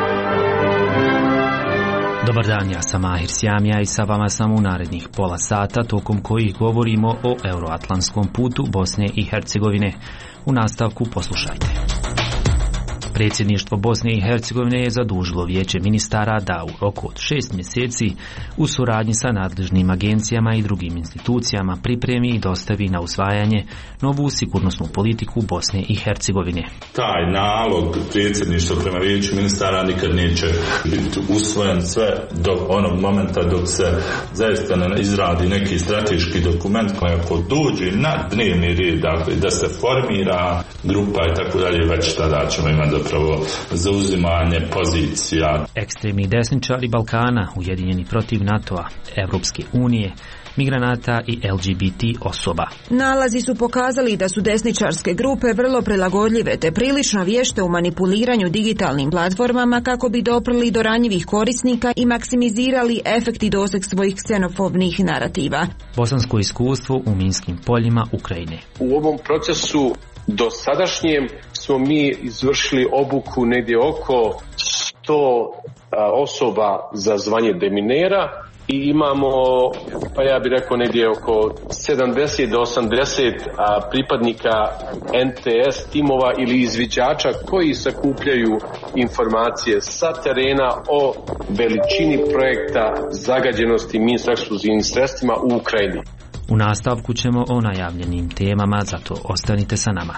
Dobar dan, ja sam Mahir Sjamija i sa vama sam u narednih pola sata, tokom kojih govorimo o euroatlantskom putu Bosne i Hercegovine. U nastavku poslušajte. Predsjedništvo Bosne i Hercegovine je zadužilo Vijeće ministara da u roku od 6 mjeseci u suradnji sa nadležnim agencijama i drugim institucijama pripremi i dostavi na usvajanje novu sigurnosnu politiku Bosne i Hercegovine. Taj nalog predsjedništva prema Vijeću ministara nikad neće biti usvojen sve do onog momenta dok se zaista ne izradi neki strateški dokument koji ako dođe na dnevni red, dakle, da se formira grupa i tako dalje, već tada ćemo imati zapravo zauzimanje pozicija. Ekstremni desničari Balkana, ujedinjeni protiv NATO-a, Evropske unije, migranata i LGBT osoba. Nalazi su pokazali da su desničarske grupe vrlo prilagodljive te prilično vješte u manipuliranju digitalnim platformama kako bi doprli do ranjivih korisnika i maksimizirali efekt i doseg svojih ksenofobnih narativa. Bosansko iskustvo u minskim poljima Ukrajine. U ovom procesu do sadašnjem smo mi izvršili obuku negdje oko 100 osoba za zvanje deminera i imamo, pa ja bih rekao, negdje oko 70 do 80 pripadnika NTS timova ili izviđača koji sakupljaju informacije sa terena o veličini projekta zagađenosti minsko-eksplozivnim sredstvima u Ukrajini. U nastavku ćemo o najavljenim temama, zato ostanite sa nama.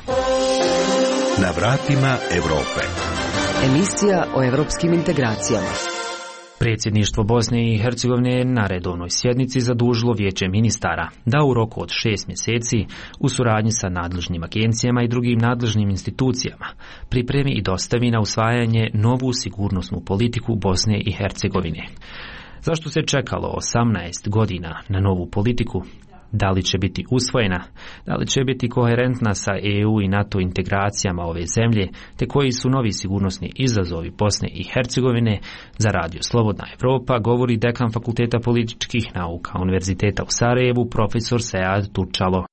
Na vratima Evrope. Emisija o evropskim integracijama. Predsjedništvo Bosne i Hercegovine na redovnoj sjednici zadužilo Vijeće ministara da u roku od 6 mjeseci u suradnji sa nadležnim agencijama i drugim nadležnim institucijama pripremi i dostavi na usvajanje novu sigurnosnu politiku Bosne i Hercegovine. Zašto se čekalo 18 godina na novu politiku? Da li će biti usvojena? Da li će biti koherentna sa EU i NATO integracijama ove zemlje? Te koji su novi sigurnosni izazovi Bosne i Hercegovine? Za radio Slobodna Evropa govori dekan Fakulteta političkih nauka Univerziteta u Sarajevu, profesor Sead Turčalo.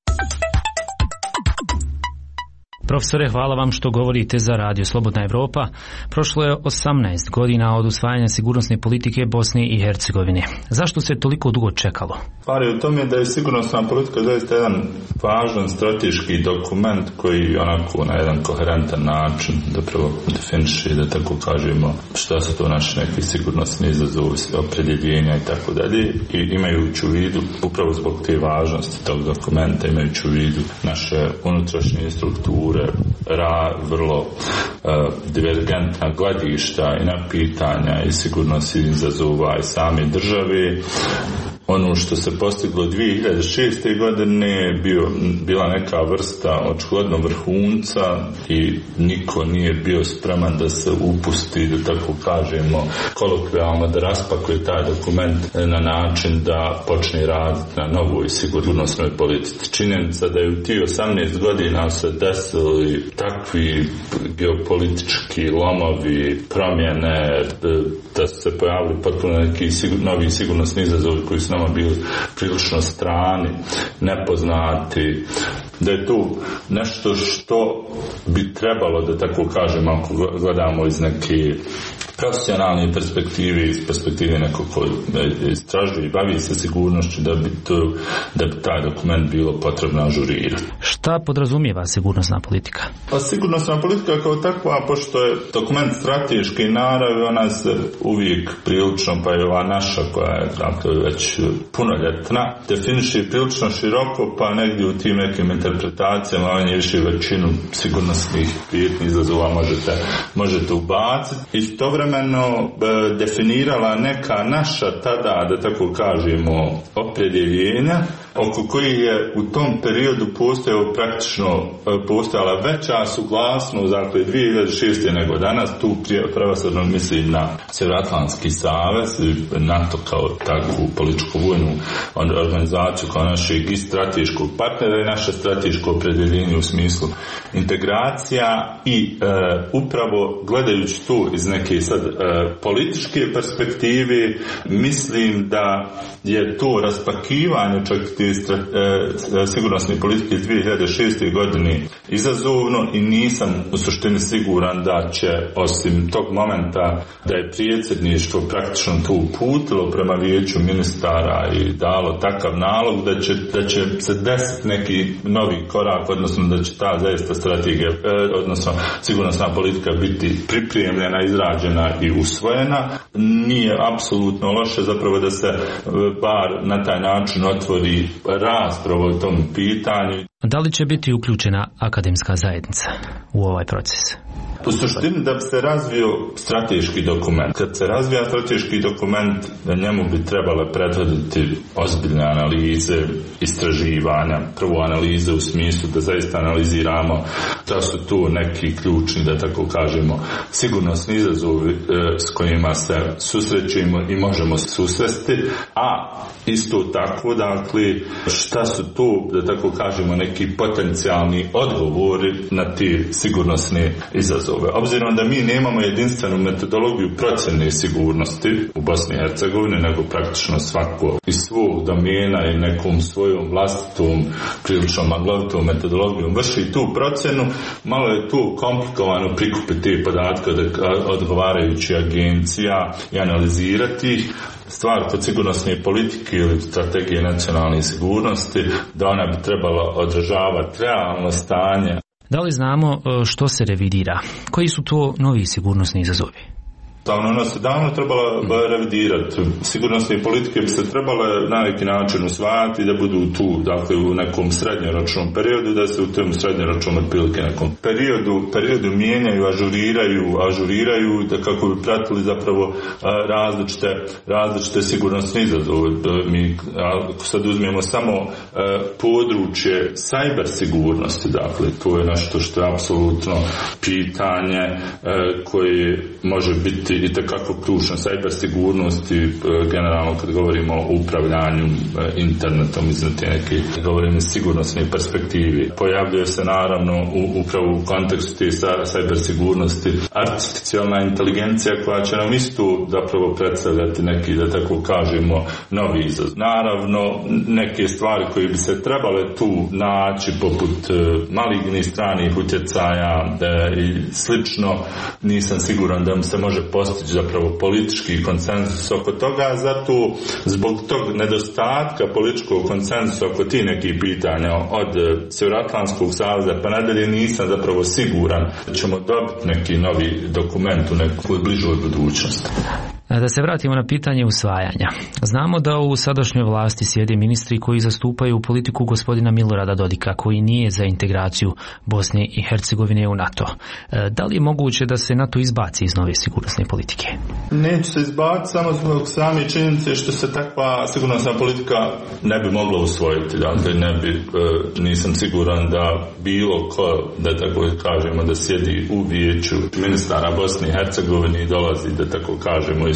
Profesore, hvala vam što govorite za radio Slobodna Evropa. Prošlo je 18 godina od usvajanja sigurnosne politike Bosne i Hercegovine. Zašto se toliko dugo čekalo? Stvar je u tome da je sigurnosna politika zaista jedan važan strateški dokument koji onako na jedan koherentan način zapravo definiše, da tako kažemo, šta su to naši neki sigurnosni izazovi, opredjeljenja i tako dalje. I imajući u vidu, upravo zbog te važnosti tog dokumenta, imajući u vidu naše unutrašnje strukture, vrlo divergentna gledišta i na pitanja i sigurnosnih izazova i same države. Ono što se postiglo 2006. godine bila neka vrsta očigledno vrhunca i niko nije bio spreman da se upusti, da tako kažemo, kolokvijalno da raspakuje taj dokument na način da počne raditi na novoj sigurnosnoj politici. Činjenica da je u tih 18 godina se desili takvi geopolitički lomovi, promjene, da su se pojavili potpuno neki novi sigurnosni izazovi koji su nama bili prilično strani, nepoznati, da je tu nešto što bi trebalo, da tako kažem, ako gledamo iz neke profesionalne perspektive, iz perspektive nekog ko istražuje i bavi se sigurnošću, da bi taj dokument bilo potrebno ažurirati. Šta podrazumijeva sigurnosna politika? Pa sigurnosna politika kao takva, pošto je dokument strateški naravi, ona se uvijek prilično, pa je ova naša koja je dakle, već punoljetna, definiše prilično široko, pa negdje u tim nekim interpretacijama manje više većinu sigurnosnih prijetnji izazova možete ubaciti. Istovremeno definirala neka naša tada, da tako kažemo, opredjeljenja oko kojih je u tom periodu postojala veća suglasnost, dakle 2006. nego danas, tu prvenstveno mislim na Sjevernoatlantski savez, NATO kao takvu političku vojnu organizaciju kao našeg i strateškog partnera i naše strateško opredjeljenje u smislu integracija i upravo gledajući tu iz neke sad političke perspektive, mislim da je to raspakivanje čak sigurnosne politike iz 2006. godine izazovno i nisam u suštini siguran da će osim tog momenta da je predsjedništvo praktično to uputilo prema vijeću ministara i dalo takav nalog da će se desiti neki novi korak, odnosno da će ta zaista strategija, odnosno sigurnosna politika biti pripremljena, izrađena i usvojena. Nije apsolutno loše zapravo da se bar na taj način otvori rasprava o tom pitanju. Da li će biti uključena akademska zajednica u ovaj proces? U suštini da bi se razvio strateški dokument. Kad se razvija strateški dokument, da njemu bi trebale prethoditi ozbiljne analize, istraživanja, prvo analize u smislu da zaista analiziramo da su tu neki ključni, da tako kažemo, sigurnosni izazovi s kojima se susrećemo i možemo susresti, a isto tako, dakle, šta su tu, da tako kažemo, neki potencijalni odgovori na te sigurnosne izazove. Obzirom da mi nemamo jedinstvenu metodologiju procjene sigurnosti u Bosni i Hercegovini, nego praktično svako iz svog domena i nekom svojom vlastitom, prilično maglovitom metodologijom vrši tu procjenu, malo je tu komplikovano prikupiti te podatke od odgovarajućih agencija i analizirati ih. Stvar kod sigurnosne politike ili strategije nacionalne sigurnosti, da ona bi trebala odražavati realno stanje. Da li znamo što se revidira? Koji su to novi sigurnosni izazovi? Ona se davno trebala revidirati. Sigurnosne politike bi se trebale na neki način usvajati da budu tu, dakle, u nekom srednjoročnom periodu, da se u tom srednjoročnom otprilike nekom periodu mijenjaju, ažuriraju, da kako bi pratili zapravo različite sigurnosne izazove. Mi, ako sad uzmemo samo područje cyber sigurnosti, dakle, to je nešto što je apsolutno pitanje koje može biti i takako ključno. Cyber sigurnosti, generalno kad govorimo o upravljanju internetom iz neke, govorimo iz sigurnosne perspektive. Pojavljuje se naravno upravo u kontekstu te cyber sigurnosti artificijalna inteligencija koja će nam isto zapravo predstavljati neki, da tako kažemo, novi izazov. Naravno, neke stvari koje bi se trebale tu naći poput malignih stranih utjecaja i slično, nisam siguran da se može postići zapravo politički konsenzus oko toga, zato zbog tog nedostatka političkog konsenzusa oko ti nekih pitanja od Sjevernoatlantskog saveza pa nadalje nisam zapravo siguran da ćemo dobiti neki novi dokument u nekoj bližoj budućnosti. Da se vratimo na pitanje usvajanja. Znamo da u sadašnjoj vlasti sjede ministri koji zastupaju politiku gospodina Milorada Dodika, koji nije za integraciju Bosne i Hercegovine u NATO. Da li je moguće da se NATO izbaci iz nove sigurnosne politike? Neće se izbaciti samo zbog same činjenice što se takva sigurnosna politika ne bi mogla usvojiti. Dakle, nisam siguran da bilo ko, da tako kažemo, da sjedi u vijeću ministara Bosne i Hercegovine i dolazi, da tako kažemo, iz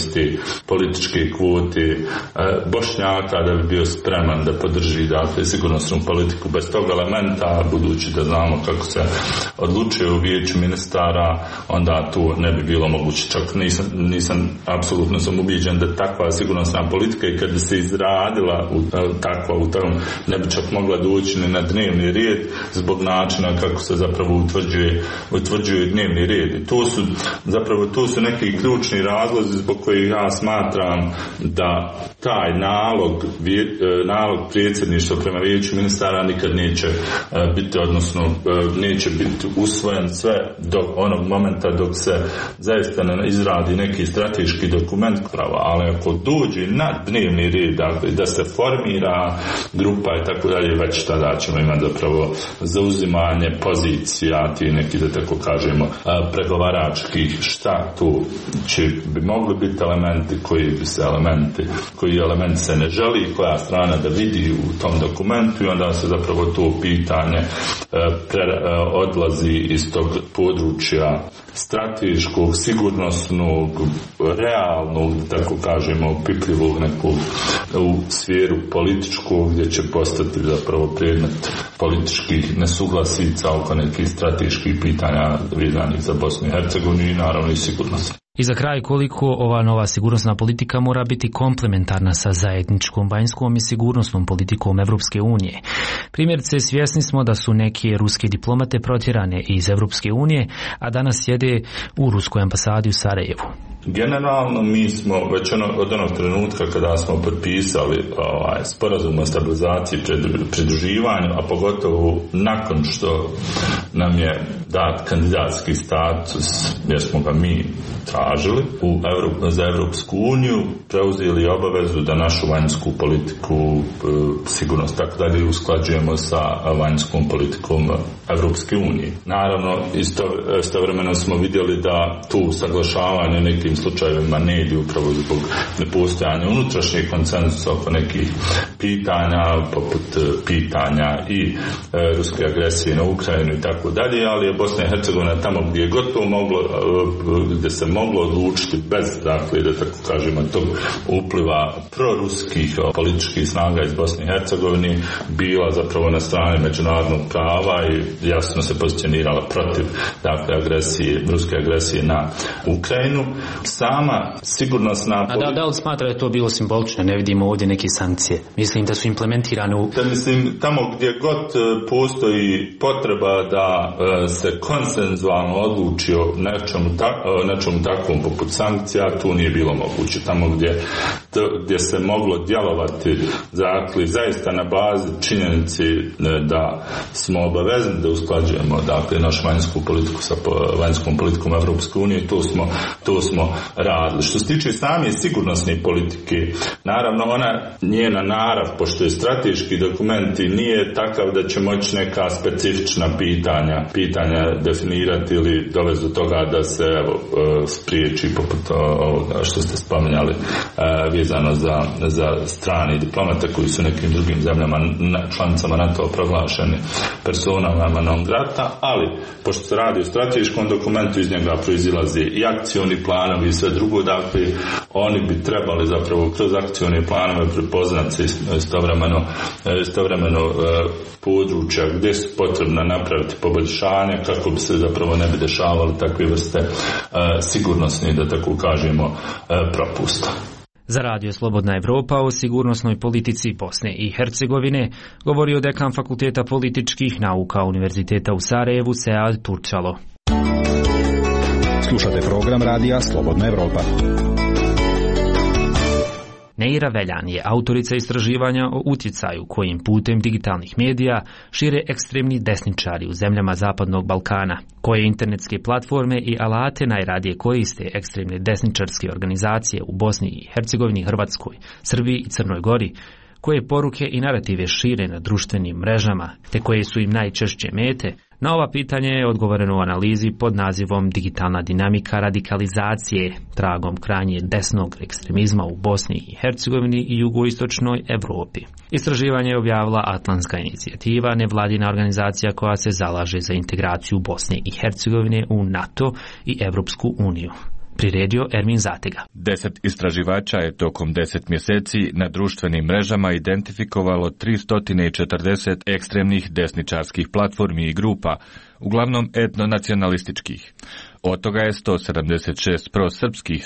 koristi političke kvote Bošnjaka, da bi bio spreman da podrži dakle sigurnosnu politiku. Bez tog elementa, budući da znamo kako se odlučuje u vijeću ministara, onda tu ne bi bilo moguće. Čak apsolutno sam ubiđen da takva sigurnosna politika i kad bi se izradila u tom, ne bi čak mogla doći ni na dnevni red zbog načina kako se zapravo utvrđuje dnevni red. I to su neki ključni razlozi zbog kojih ja smatram da taj nalog predsjedništva prema vijeću ministara nikad neće biti, odnosno neće biti usvojen sve do onog momenta dok se zaista ne izradi neki strateški dokument prava, ali ako dođe na dnevni red, dakle, da se formira grupa i tako dalje, već tada ćemo imati zapravo zauzimanje pozicija, ti neki, da tako kažemo, pregovaračkih, šta tu bi mogli biti elementi, koji elementi se ne želi, koja strana da vidi u tom dokumentu, i onda se zapravo to pitanje odlazi iz tog područja strateškog, sigurnosnog, realnog, da tako kažemo, pipljivog nekog u sferu političkog, gdje će postati zapravo predmet političkih nesuglasica oko nekih strateških pitanja vezanih za Bosnu i Hercegovinu i naravno i sigurnost. I za kraj, koliko ova nova sigurnosna politika mora biti komplementarna sa zajedničkom vanjskom i sigurnosnom politikom Evropske unije. Primjerice, svjesni smo da su neke ruske diplomate protjerane iz Evropske unije, a danas sjede u ruskoj ambasadi u Sarajevu. Generalno mi smo već od onog trenutka kada smo potpisali sporazum o stabilizaciji pridruživanju, a pogotovo nakon što nam je dat kandidatski status, jer smo ga mi tražili za Evropsku uniju, preuzeli obavezu da našu vanjsku politiku, sigurnost tako dalje, usklađujemo sa vanjskom politikom Evropske unije. Naravno, istovremeno smo vidjeli da tu saglašavanje nekim slučajevima ne ide upravo zbog nepostojanja unutrašnjeg konsenzusa oko nekih pitanja, poput pitanja i ruske agresije na Ukrajinu i tako dalje, ali je Bosna i Hercegovina tamo gdje je gotovo moglo, gdje se moglo odlučiti bez, dakle, da tako kažemo, tog upliva proruskih političkih snaga iz Bosne i Hercegovine, bila zapravo na strani međunarodnog prava i jasno se pozicionirala protiv, dakle, ruske agresije na Ukrajinu. Sama sigurnosna politika... Da li smatra da je to bilo simbolično? Ne vidimo ovdje neke sankcije. Mislim da su implementirane u... Tamo gdje god postoji potreba da se konsenzualno odluči o nečemu takvom poput sankcija, tu nije bilo moguće. Tamo gdje se moglo djelovati, dakle, zaista na bazi činjenici da smo obavezni da usklađujemo, dakle, našu vanjsku politiku sa vanjskom politikom Evropske unije, to smo radili. Što se tiče same sigurnosne politike, naravno njena narav, pošto je strateški dokument, nije takav da će moći neka specifična pitanja definirati ili dovesti do toga da se spriječi poput ovoga što ste spominjali vezano za strane diplomate koji su nekim drugim zemljama članicama NATO proglašeni personama non grata, ali pošto se radi o strateškom dokumentu, iz njega proizilaze i akcioni planovi i sve drugo, dakle oni bi trebali zapravo kroz akcione planove prepoznati istovremeno područja gdje su potrebno napraviti poboljšanja kako bi se zapravo ne bi dešavali takve vrste sigurnosne, da tako kažemo, propusta. Za Radio Slobodna Evropa o sigurnosnoj politici Bosne i Hercegovine govorio dekan Fakulteta političkih nauka Univerziteta u Sarajevu Sead Turčalo. Slušate program Radija Slobodna Evropa. Neira Veljan je autorica istraživanja o utjecaju kojim putem digitalnih medija šire ekstremni desničari u zemljama Zapadnog Balkana, koje internetske platforme i alate najradije koriste ekstremne desničarske organizacije u Bosni i Hercegovini, Hrvatskoj, Srbiji i Crnoj Gori, koje poruke i narative šire na društvenim mrežama, te koje su im najčešće mete. Na ova pitanje je odgovoreno u analizi pod nazivom Digitalna dinamika radikalizacije, tragom krajnje desnog ekstremizma u Bosni i Hercegovini i jugoistočnoj Evropi. Istraživanje je objavila Atlantska inicijativa, nevladina organizacija koja se zalaže za integraciju Bosne i Hercegovine u NATO i Evropsku uniju. Priredio Ermin Zatega. 10 istraživača je tokom 10 mjeseci na društvenim mrežama identifikovalo 340 ekstremnih desničarskih platformi i grupa, uglavnom etnonacionalističkih. Od toga je 176 pro-srpskih,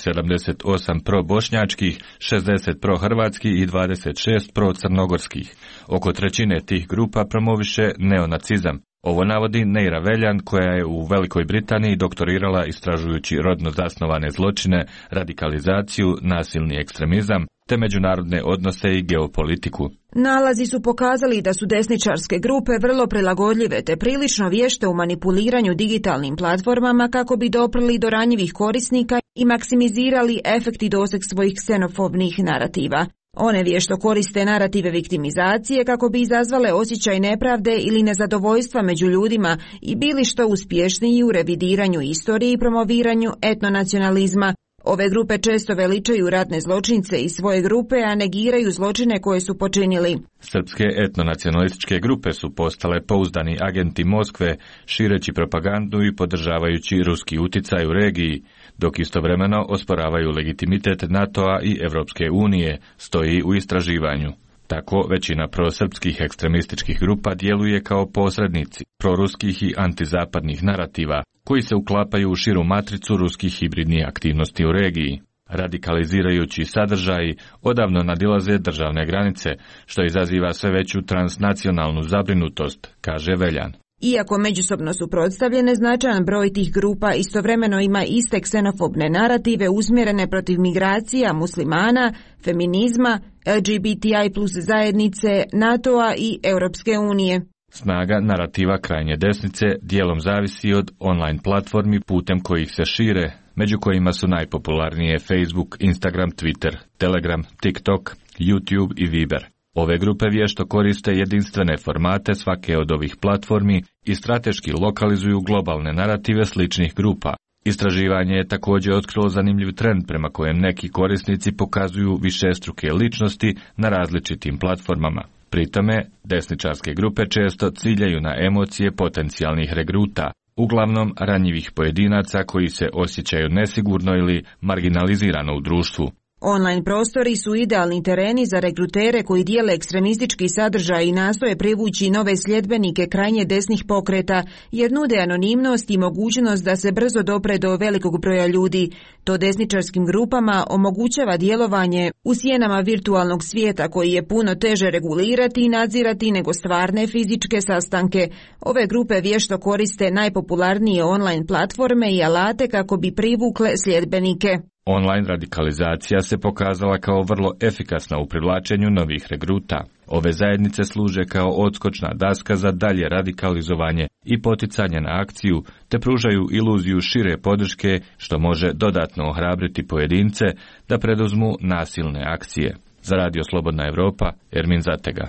78 pro-bošnjačkih, 60 pro-hrvatskih i 26 pro-crnogorskih. Oko trećine tih grupa promoviše neonacizam. Ovo navodi Neira Veljan, koja je u Velikoj Britaniji doktorirala istražujući rodno zasnovane zločine, radikalizaciju, nasilni ekstremizam, te međunarodne odnose i geopolitiku. Nalazi su pokazali da su desničarske grupe vrlo prilagodljive te prilično vješte u manipuliranju digitalnim platformama kako bi doprli do ranjivih korisnika i maksimizirali efekt i doseg svojih ksenofobnih narativa. One vješto koriste narative viktimizacije kako bi izazvale osjećaj nepravde ili nezadovoljstva među ljudima i bili što uspješniji u revidiranju istorije i promoviranju etnonacionalizma. Ove grupe često veličaju ratne zločince iz svoje grupe, a negiraju zločine koje su počinili. Srpske etnonacionalističke grupe su postale pouzdani agenti Moskve, šireći propagandu i podržavajući ruski uticaj u regiji, dok istovremeno osporavaju legitimitet NATO-a i Evropske unije, stoji u istraživanju. Tako, većina prosrpskih ekstremističkih grupa djeluje kao posrednici proruskih i antizapadnih narativa, koji se uklapaju u širu matricu ruskih hibridnih aktivnosti u regiji. Radikalizirajući sadržaji odavno nadilaze državne granice, što izaziva sve veću transnacionalnu zabrinutost, kaže Veljan. Iako međusobno suprotstavljene, značajan broj tih grupa istovremeno ima iste ksenofobne narative usmjerene protiv migracija, muslimana, feminizma, LGBTI plus zajednice, NATO-a i Europske unije. Snaga narativa krajnje desnice dijelom zavisi od online platformi putem kojih se šire, među kojima su najpopularnije Facebook, Instagram, Twitter, Telegram, TikTok, YouTube i Viber. Ove grupe vješto koriste jedinstvene formate svake od ovih platformi i strateški lokalizuju globalne narative sličnih grupa. Istraživanje je također otkrilo zanimljiv trend prema kojem neki korisnici pokazuju višestruke ličnosti na različitim platformama. Pri tome, desničarske grupe često ciljaju na emocije potencijalnih regruta, uglavnom ranjivih pojedinaca koji se osjećaju nesigurno ili marginalizirano u društvu. Online prostori su idealni tereni za regrutere koji dijele ekstremistički sadržaj i nastoje privući nove sljedbenike krajnje desnih pokreta, jer nude anonimnost i mogućnost da se brzo dopre do velikog broja ljudi. To desničarskim grupama omogućava djelovanje u sjenama virtualnog svijeta koji je puno teže regulirati i nadzirati nego stvarne fizičke sastanke. Ove grupe vješto koriste najpopularnije online platforme i alate kako bi privukle sljedbenike. Online radikalizacija se pokazala kao vrlo efikasna u privlačenju novih regruta. Ove zajednice služe kao odskočna daska za dalje radikalizovanje i poticanje na akciju, te pružaju iluziju šire podrške, što može dodatno ohrabriti pojedince da preduzmu nasilne akcije. Za Radio Slobodna Evropa, Ermin Zatega.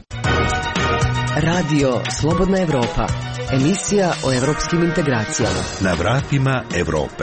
Radio Slobodna Evropa, emisija o evropskim integracijama. Na vratima Evrope.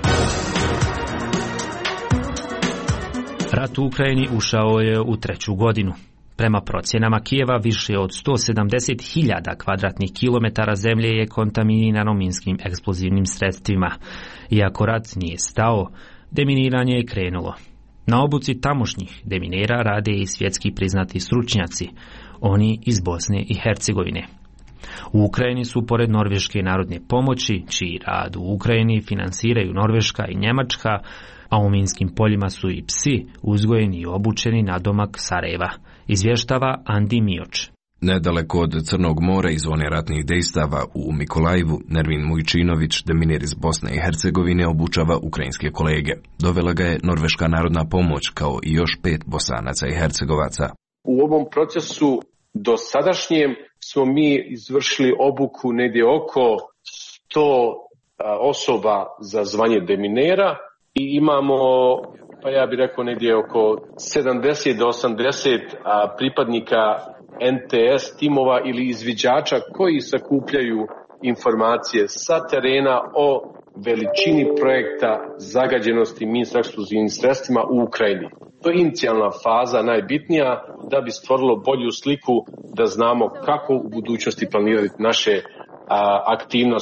Rat u Ukrajini ušao je u 3. godinu. Prema procjenama Kijeva, više od 170.000 kvadratnih kilometara zemlje je kontaminirano minskim eksplozivnim sredstvima. Iako rat nije stao, deminiranje je krenulo. Na obuci tamošnjih deminera rade i svjetski priznati stručnjaci, oni iz Bosne i Hercegovine. U Ukrajini su, pored Norveške narodne pomoći, čiji rad u Ukrajini finansiraju Norveška i Njemačka, a u minskim poljima su i psi uzgojeni i obučeni nadomak Sarajeva, izvještava Andi Mioč. Nedaleko od Crnog mora i zone ratnih dejstava u Mikolajivu, Nermin Mujčinović, deminer iz Bosne i Hercegovine, obučava ukrajinske kolege. Dovela ga je Norveška narodna pomoć, kao i još 5 Bosanaca i Hercegovaca. U ovom procesu do sadašnjem smo mi izvršili obuku negdje oko 100 osoba za zvanje deminera i imamo, pa ja bih rekao, negdje oko 70 do 80 pripadnika NTS timova ili izviđača koji sakupljaju informacije sa terena o veličini projekta zagađenosti minsko-eksplozivnim sredstvima u Ukrajini. To je inicijalna faza, najbitnija, da bi stvorilo bolju sliku da znamo kako u budućnosti planirati naše aktivnosti.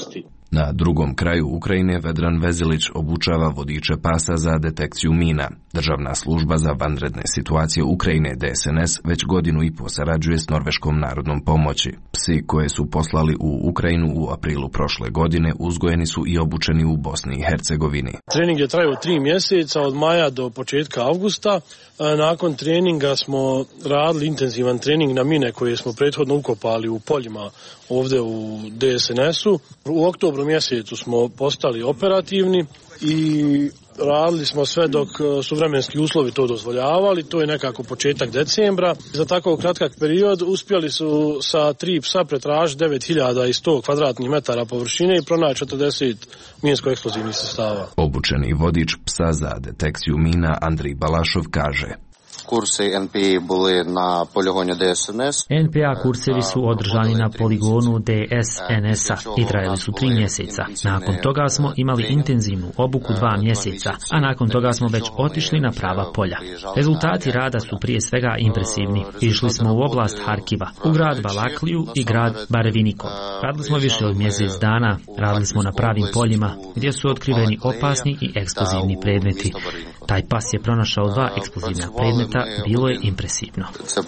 Na drugom kraju Ukrajine Vedran Vezilić obučava vodiče pasa za detekciju mina. Državna služba za vanredne situacije Ukrajine DSNS već godinu i po sarađuje s Norveškom narodnom pomoći. Psi koje su poslali u Ukrajinu u aprilu prošle godine uzgojeni su i obučeni u Bosni i Hercegovini. Trening je trajao 3 mjeseca od maja do početka avgusta. Nakon treninga smo radili intenzivan trening na mine koje smo prethodno ukopali u poljima ovdje u DSNS-u. U oktobru mjesecu smo postali operativni i radili smo sve dok su vremenski uslovi to dozvoljavali, to je nekako početak decembra. Za tako kratak period uspjeli su sa 3 psa pretražiti 9100 kvadratnih metara površine i pronaći 40 minsko-eksplozivnih sredstava. Obučeni vodič psa za detekciju mina Andrij Balašov kaže: Kursi NPA bili na poligonu DSNS. NPA kursevi su održani na poligonu DSNS-a i trajali su 3 mjeseca. Nakon toga smo imali intenzivnu obuku 2 mjeseca, a nakon toga smo već otišli na prava polja. Rezultati rada su prije svega impresivni. Išli smo u oblast Harkiva, u grad Valakliju i grad Barevinikov. Radili smo više od mjesec dana, radili smo na pravim poljima gdje su otkriveni opasni i eksplozivni predmeti. Taj pas je pronašao 2 eksplozivna predmeta, bilo je impresivno.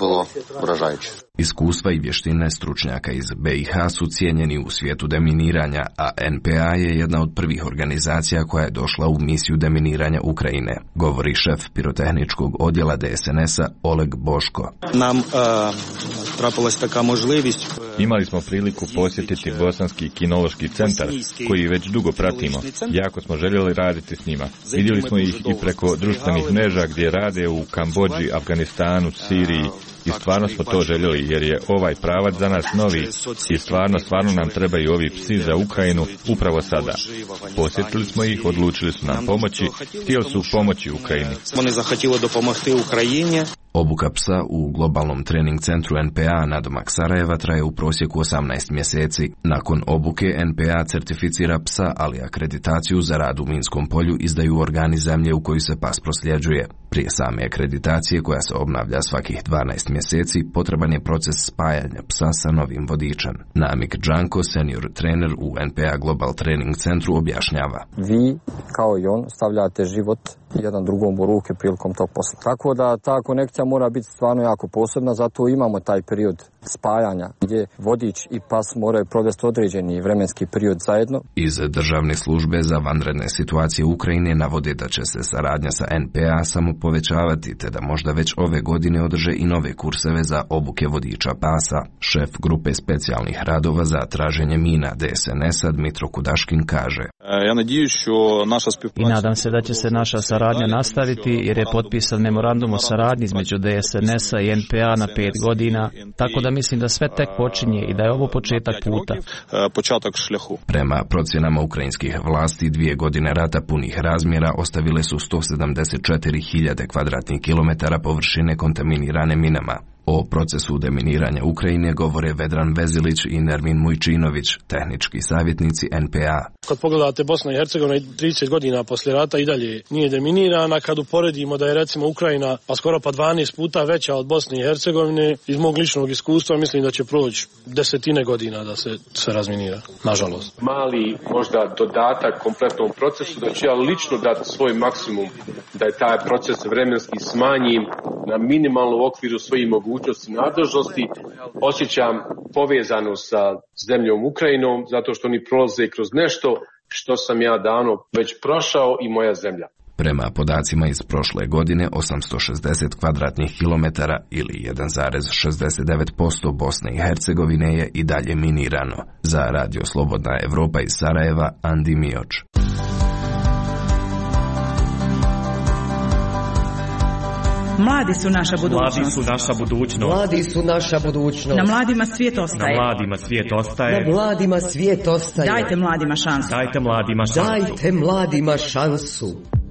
Iskustva i vještine stručnjaka iz BiH su cijenjeni u svijetu deminiranja, a NPA je jedna od prvih organizacija koja je došla u misiju deminiranja Ukrajine, govori šef pirotehničkog odjela DSNS-a Oleg Boško. Nam trapila se taka možljivost. Imali smo priliku posjetiti Bosanski kinološki centar, koji već dugo pratimo. Jako smo željeli raditi s njima. Vidjeli smo ih i preko društvenih mreža gdje rade u Kambodži, Afganistanu, Siriji. I stvarno smo to željeli jer je ovaj pravac za nas novi i stvarno nam trebaju ovi psi za Ukrajinu upravo sada. Posjetili smo ih, odlučili su nam pomoći, htjeli su pomoći Ukrajini. Oni zahtjeli dopomogti Ukrajini. Obuka psa u globalnom trening centru NPA nadomak Sarajeva traje u prosjeku 18 mjeseci. Nakon obuke NPA certificira psa, ali akreditaciju za rad u minskom polju izdaju organi zemlje u koju se pas prosljeđuje. Prije same akreditacije, koja se obnavlja svakih 12 mjeseci, potreban je proces spajanja psa sa novim vodičem. Namik Džanko, senior trener u NPA Global Training Centru, objašnjava. Vi, kao i on, stavljate život jedan drugom u ruke prilikom tog posla. Tako da ta konekcija mora biti stvarno jako posebna, zato imamo taj period spajanja gdje vodič i pas moraju provesti određeni vremenski period zajedno. Iz državne službe za vanredne situacije Ukrajine navode da će se saradnja sa NPA samo povećavati, te da možda već ove godine održe i nove kurseve za obuke vodiča pasa. Šef grupe specijalnih radova za traženje mina DSNS-a Dmitro Kudaškin kaže: I nadam se da će se naša saradnja nastaviti jer je potpisan memorandum o saradnji između DSNS-a i NPA na 5 godina, tako da mislim da sve tek počinje i da je ovo početak puta. Prema procjenama ukrajinskih vlasti, 2 godine rata punih razmjera ostavile su 174.000 kvadratnih kilometara površine kontaminirane minama. O procesu deminiranja Ukrajine govore Vedran Vezilić i Nermin Mujčinović, tehnički savjetnici NPA. Kad pogledate, Bosna i Hercegovina 30 godina poslije rata i dalje nije deminirana. Kad uporedimo da je recimo Ukrajina pa skoro pa 12 puta veća od Bosne i Hercegovine, iz mog ličnog iskustva mislim da će proći 10 godina da se sve razminira, nažalost. Mali možda dodatak kompletnom procesu, da ću ja lično dati svoj maksimum da je taj proces vremenski smanjim na minimalnu okviru svojih mogućnosti i nadležnosti. Osjećam povezano sa zemljom Ukrajinom zato što oni prolaze kroz nešto što sam ja davno već prošao i moja zemlja. Prema podacima iz prošle godine, 860 kvadratnih kilometara ili 1,69% Bosne i Hercegovine je i dalje minirano. Za Radio Slobodna Evropa iz Sarajeva, Andi Mioč. Mladi su naša budućnost. Mladi su naša budućnost. Mladi su naša budućnost. Na mladima svijet ostaje. Na mladima svijet ostaje. Na mladima svijet ostaje. Dajte mladima šansu. Dajte mladima šansu. Dajte mladima šansu.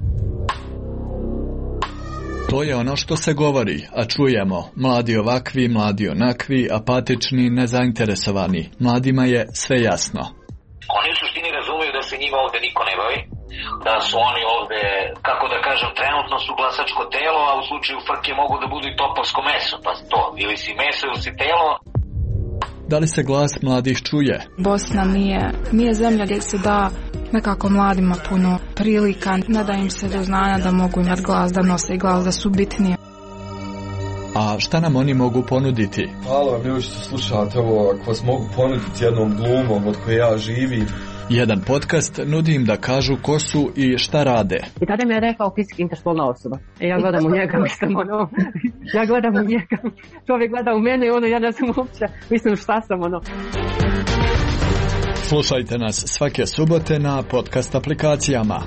To je ono što se govori, a čujemo. Mladi ovakvi, mladi onakvi, apatični, nezainteresovani. Mladima je sve jasno. Oni u suštini razumiju da se njima ovdje niko ne bavi, da su oni ovdje, kako da kažem, trenutno su glasačko telo, a u slučaju frke mogu da budu i topovsko meso, pa to, ili si meso ili si telo. Da li se glas mladih čuje? Bosna nije zemlja gdje se da nekako mladima puno prilika, ne da im se do znanja da mogu imati glas, da nose glas, da su bitnije. A šta nam oni mogu ponuditi? Hvala vam ljudi što slušate ovo, ako vas mogu ponuditi jednom glumom od koje ja živim. Jedan podcast nudi im da kažu ko su i šta rade. I tada mi je rekao fizički interspolna osoba. Ja gledam u njega, ja gledam u njega. Čovjek gleda u mene i ja ne znam uopće, mislim šta sam Slušajte nas svake subote na podcast aplikacijama.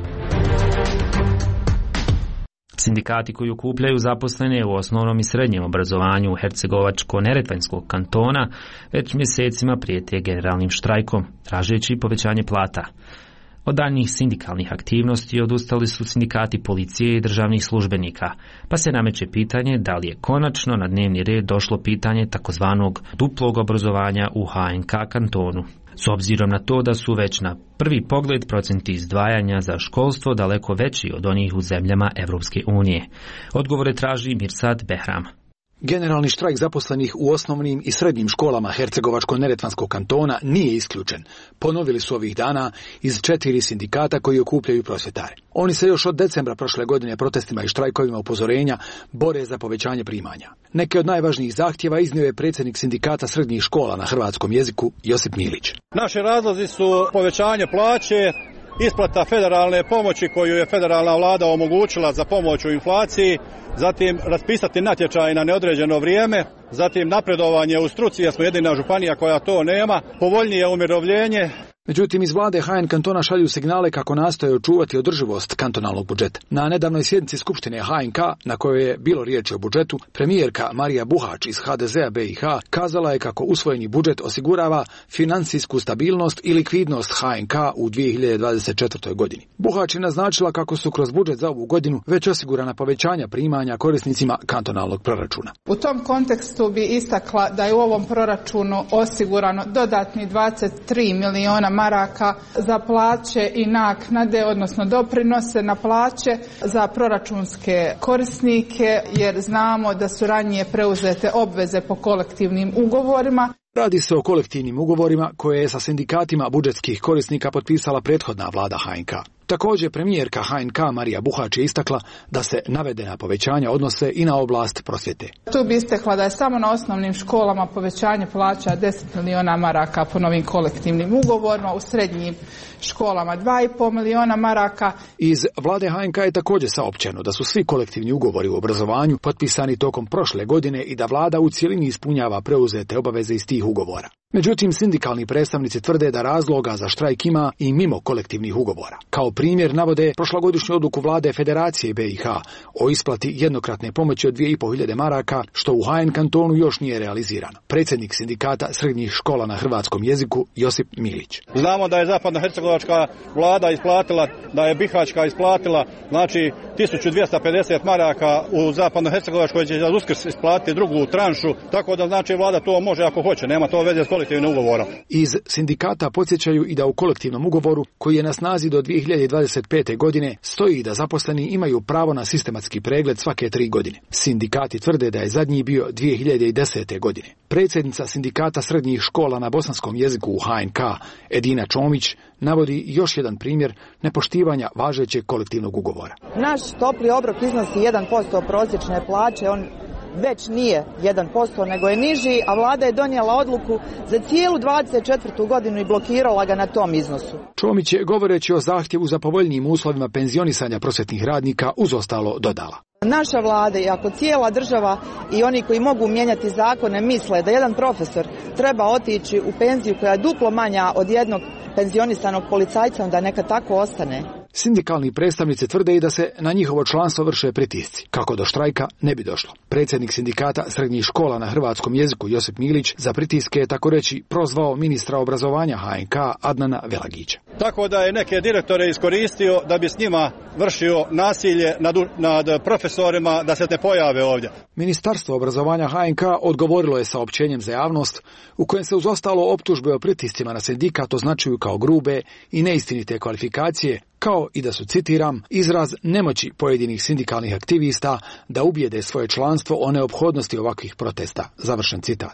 Sindikati koji okupljaju zaposlene u osnovnom i srednjem obrazovanju u Hercegovačko-Neretvanskog kantona već mjesecima prijete generalnim štrajkom, tražeći povećanje plata. Od daljnjih sindikalnih aktivnosti odustali su sindikati policije i državnih službenika, pa se nameće pitanje da li je konačno na dnevni red došlo pitanje takozvanog duplog obrazovanja u HNK kantonu. S obzirom na to da su već na prvi pogled procenti izdvajanja za školstvo daleko veći od onih u zemljama Evropske unije. Odgovore traži Mirsad Behram. Generalni štrajk zaposlenih u osnovnim i srednjim školama Hercegovačko-Neretvanskog kantona nije isključen. Ponovili su ovih dana iz 4 sindikata koji okupljaju prosvjetare. Oni se još od decembra prošle godine protestima i štrajkovima upozorenja bore za povećanje primanja. Neke od najvažnijih zahtjeva iznio je predsjednik sindikata srednjih škola na hrvatskom jeziku Josip Milić. Naši razlozi su povećanje plaće, isplata federalne pomoći koju je federalna vlada omogućila za pomoć u inflaciji, zatim raspisati natječaj na neodređeno vrijeme, zatim napredovanje u struci, jer smo jedina županija koja to nema, povoljnije umirovljenje. Međutim, iz vlade HN kantona šalju signale kako nastoje očuvati održivost kantonalnog budžeta. Na nedavnoj sjednici Skupštine HNK, na kojoj je bilo riječi o budžetu, premijerka Marija Buhač iz HDZ-a BiH kazala je kako usvojeni budžet osigurava financijsku stabilnost i likvidnost HNK u 2024. godini. Buhač je naznačila kako su kroz budžet za ovu godinu već osigurana povećanja primanja korisnicima kantonalnog proračuna. U tom kontekstu bi istakla da je u ovom proračunu osigurano dodatni 23 miliona maraka za plaće i naknade, odnosno doprinose na plaće za proračunske korisnike, jer znamo da su ranije preuzete obveze po kolektivnim ugovorima. Radi se o kolektivnim ugovorima koje je sa sindikatima budžetskih korisnika potpisala prethodna vlada HNK. Također premijerka HNK Marija Buhač je istakla da se navedena povećanja odnose i na oblast prosvjete. Tu bi istakla da je samo na osnovnim školama povećanje plaća 10 miliona maraka po novim kolektivnim ugovorima, u srednjim školama 2,5 miliona maraka. Iz vlade HNK je također saopćeno da su svi kolektivni ugovori u obrazovanju potpisani tokom prošle godine i da vlada u cjelini ispunjava preuzete obaveze iz tih ugovora. Međutim, sindikalni predstavnici tvrde da razloga za štrajk ima i mimo kolektivnih ugovora. Kao primjer navode prošlogodišnju odluku vlade Federacije BiH o isplati jednokratne pomoći od 2.500 maraka, što u HN kantonu još nije realizirano. Predsjednik sindikata srednjih škola na hrvatskom jeziku Josip Milić. Znamo da je zapadna hercegovačka vlada isplatila, da je bihaćka isplatila, znači 1250 maraka u zapadno hercegovačkoj, će za Uskrs isplatiti drugu tranšu, tako da znači vlada to može ako hoće, nema to veze s kolektivnim ugovorom. Iz sindikata podsjećaju i da u kolektivnom ugovoru, koji je na snazi do 2025. godine, stoji da zaposleni imaju pravo na sistematski pregled svake 3 godine. Sindikati tvrde da je zadnji bio 2010. godine. Predsjednica sindikata srednjih škola na bosanskom jeziku u HNK, Edina Čomić, navodi još jedan primjer nepoštivanja važećeg kolektivnog ugovora. Naš topli obrok iznosi 1% prosječne plaće, on već nije 1%, nego je niži, a vlada je donijela odluku za cijelu 24. godinu i blokirala ga na tom iznosu. Čomić je, govoreći o zahtjevu za povoljnijim uslovima penzionisanja prosvjetnih radnika, uz ostalo dodala. Naša vlada i ako cijela država i oni koji mogu mijenjati zakone misle da jedan profesor treba otići u penziju koja je duplo manja od jednog penzionisanog policajca, onda neka tako ostane. Sindikalni predstavnici tvrde i da se na njihovo članstvo vrše pritisci, kako do štrajka ne bi došlo. Predsjednik sindikata srednjih škola na hrvatskom jeziku Josip Milić za pritiske je tako reći prozvao ministra obrazovanja HNK Adnana Velagića. Tako da je neke direktore iskoristio da bi s njima vršio nasilje nad profesorima da se ne pojave ovdje. Ministarstvo obrazovanja HNK odgovorilo je saopćenjem za javnost u kojem se uz ostalo optužbe o pritiscima na sindikat označuju kao grube i neistinite kvalifikacije, kao i da su, citiram, izraz nemoći pojedinih sindikalnih aktivista da ubijede svoje članstvo o neophodnosti ovakvih protesta. Završen citat.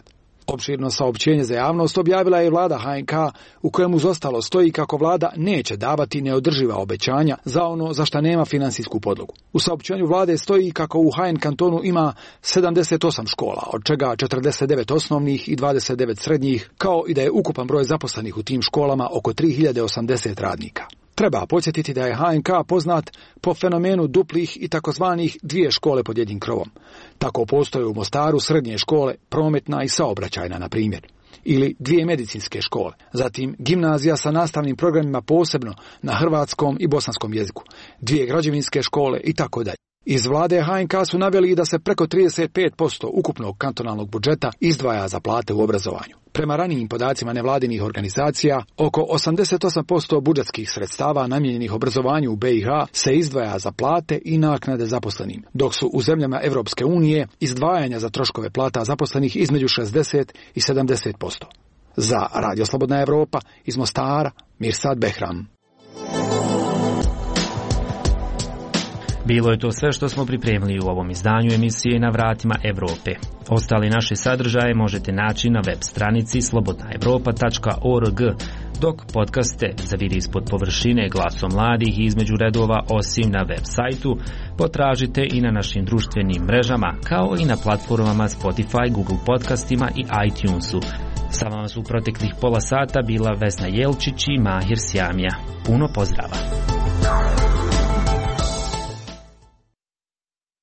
Opširno saopćenje za javnost objavila je vlada HNK u kojemu uz ostalo stoji kako vlada neće davati neodrživa obećanja za ono za šta nema finansijsku podlogu. U saopćenju vlade stoji kako u HN kantonu ima 78 škola, od čega 49 osnovnih i 29 srednjih, kao i da je ukupan broj zaposlenih u tim školama oko 3080 radnika. Treba podsjetiti da je HNK poznat po fenomenu duplih i takozvanih dvije škole pod jednim krovom. Tako postoje u Mostaru srednje škole, prometna i saobraćajna, na primjer. Ili dvije medicinske škole, zatim gimnazija sa nastavnim programima posebno na hrvatskom i bosanskom jeziku, dvije građevinske škole i tako dalje. Iz vlade HNK su naveli da se preko 35% ukupnog kantonalnog budžeta izdvaja za plate u obrazovanju. Prema ranijim podacima nevladinih organizacija, oko 88% budžetskih sredstava namijenjenih obrazovanju u BiH se izdvaja za plate i naknade zaposlenim, dok su u zemljama Evropske unije izdvajanja za troškove plata zaposlenih između 60 i 70%. Za Radio Slobodna Evropa iz Mostara, Mirsad Behram. Bilo je to sve što smo pripremili u ovom izdanju emisije Na vratima Evrope. Ostali naše sadržaje možete naći na web stranici slobodnaevropa.org, dok podcaste za vidi ispod površine Glasom mladih i između redova osim na web sajtu potražite i na našim društvenim mrežama, kao i na platformama Spotify, Google podcastima i iTunesu. Sa vama su u proteklih pola sata bila Vesna Jelčić i Mahir Sjamija. Puno pozdrava!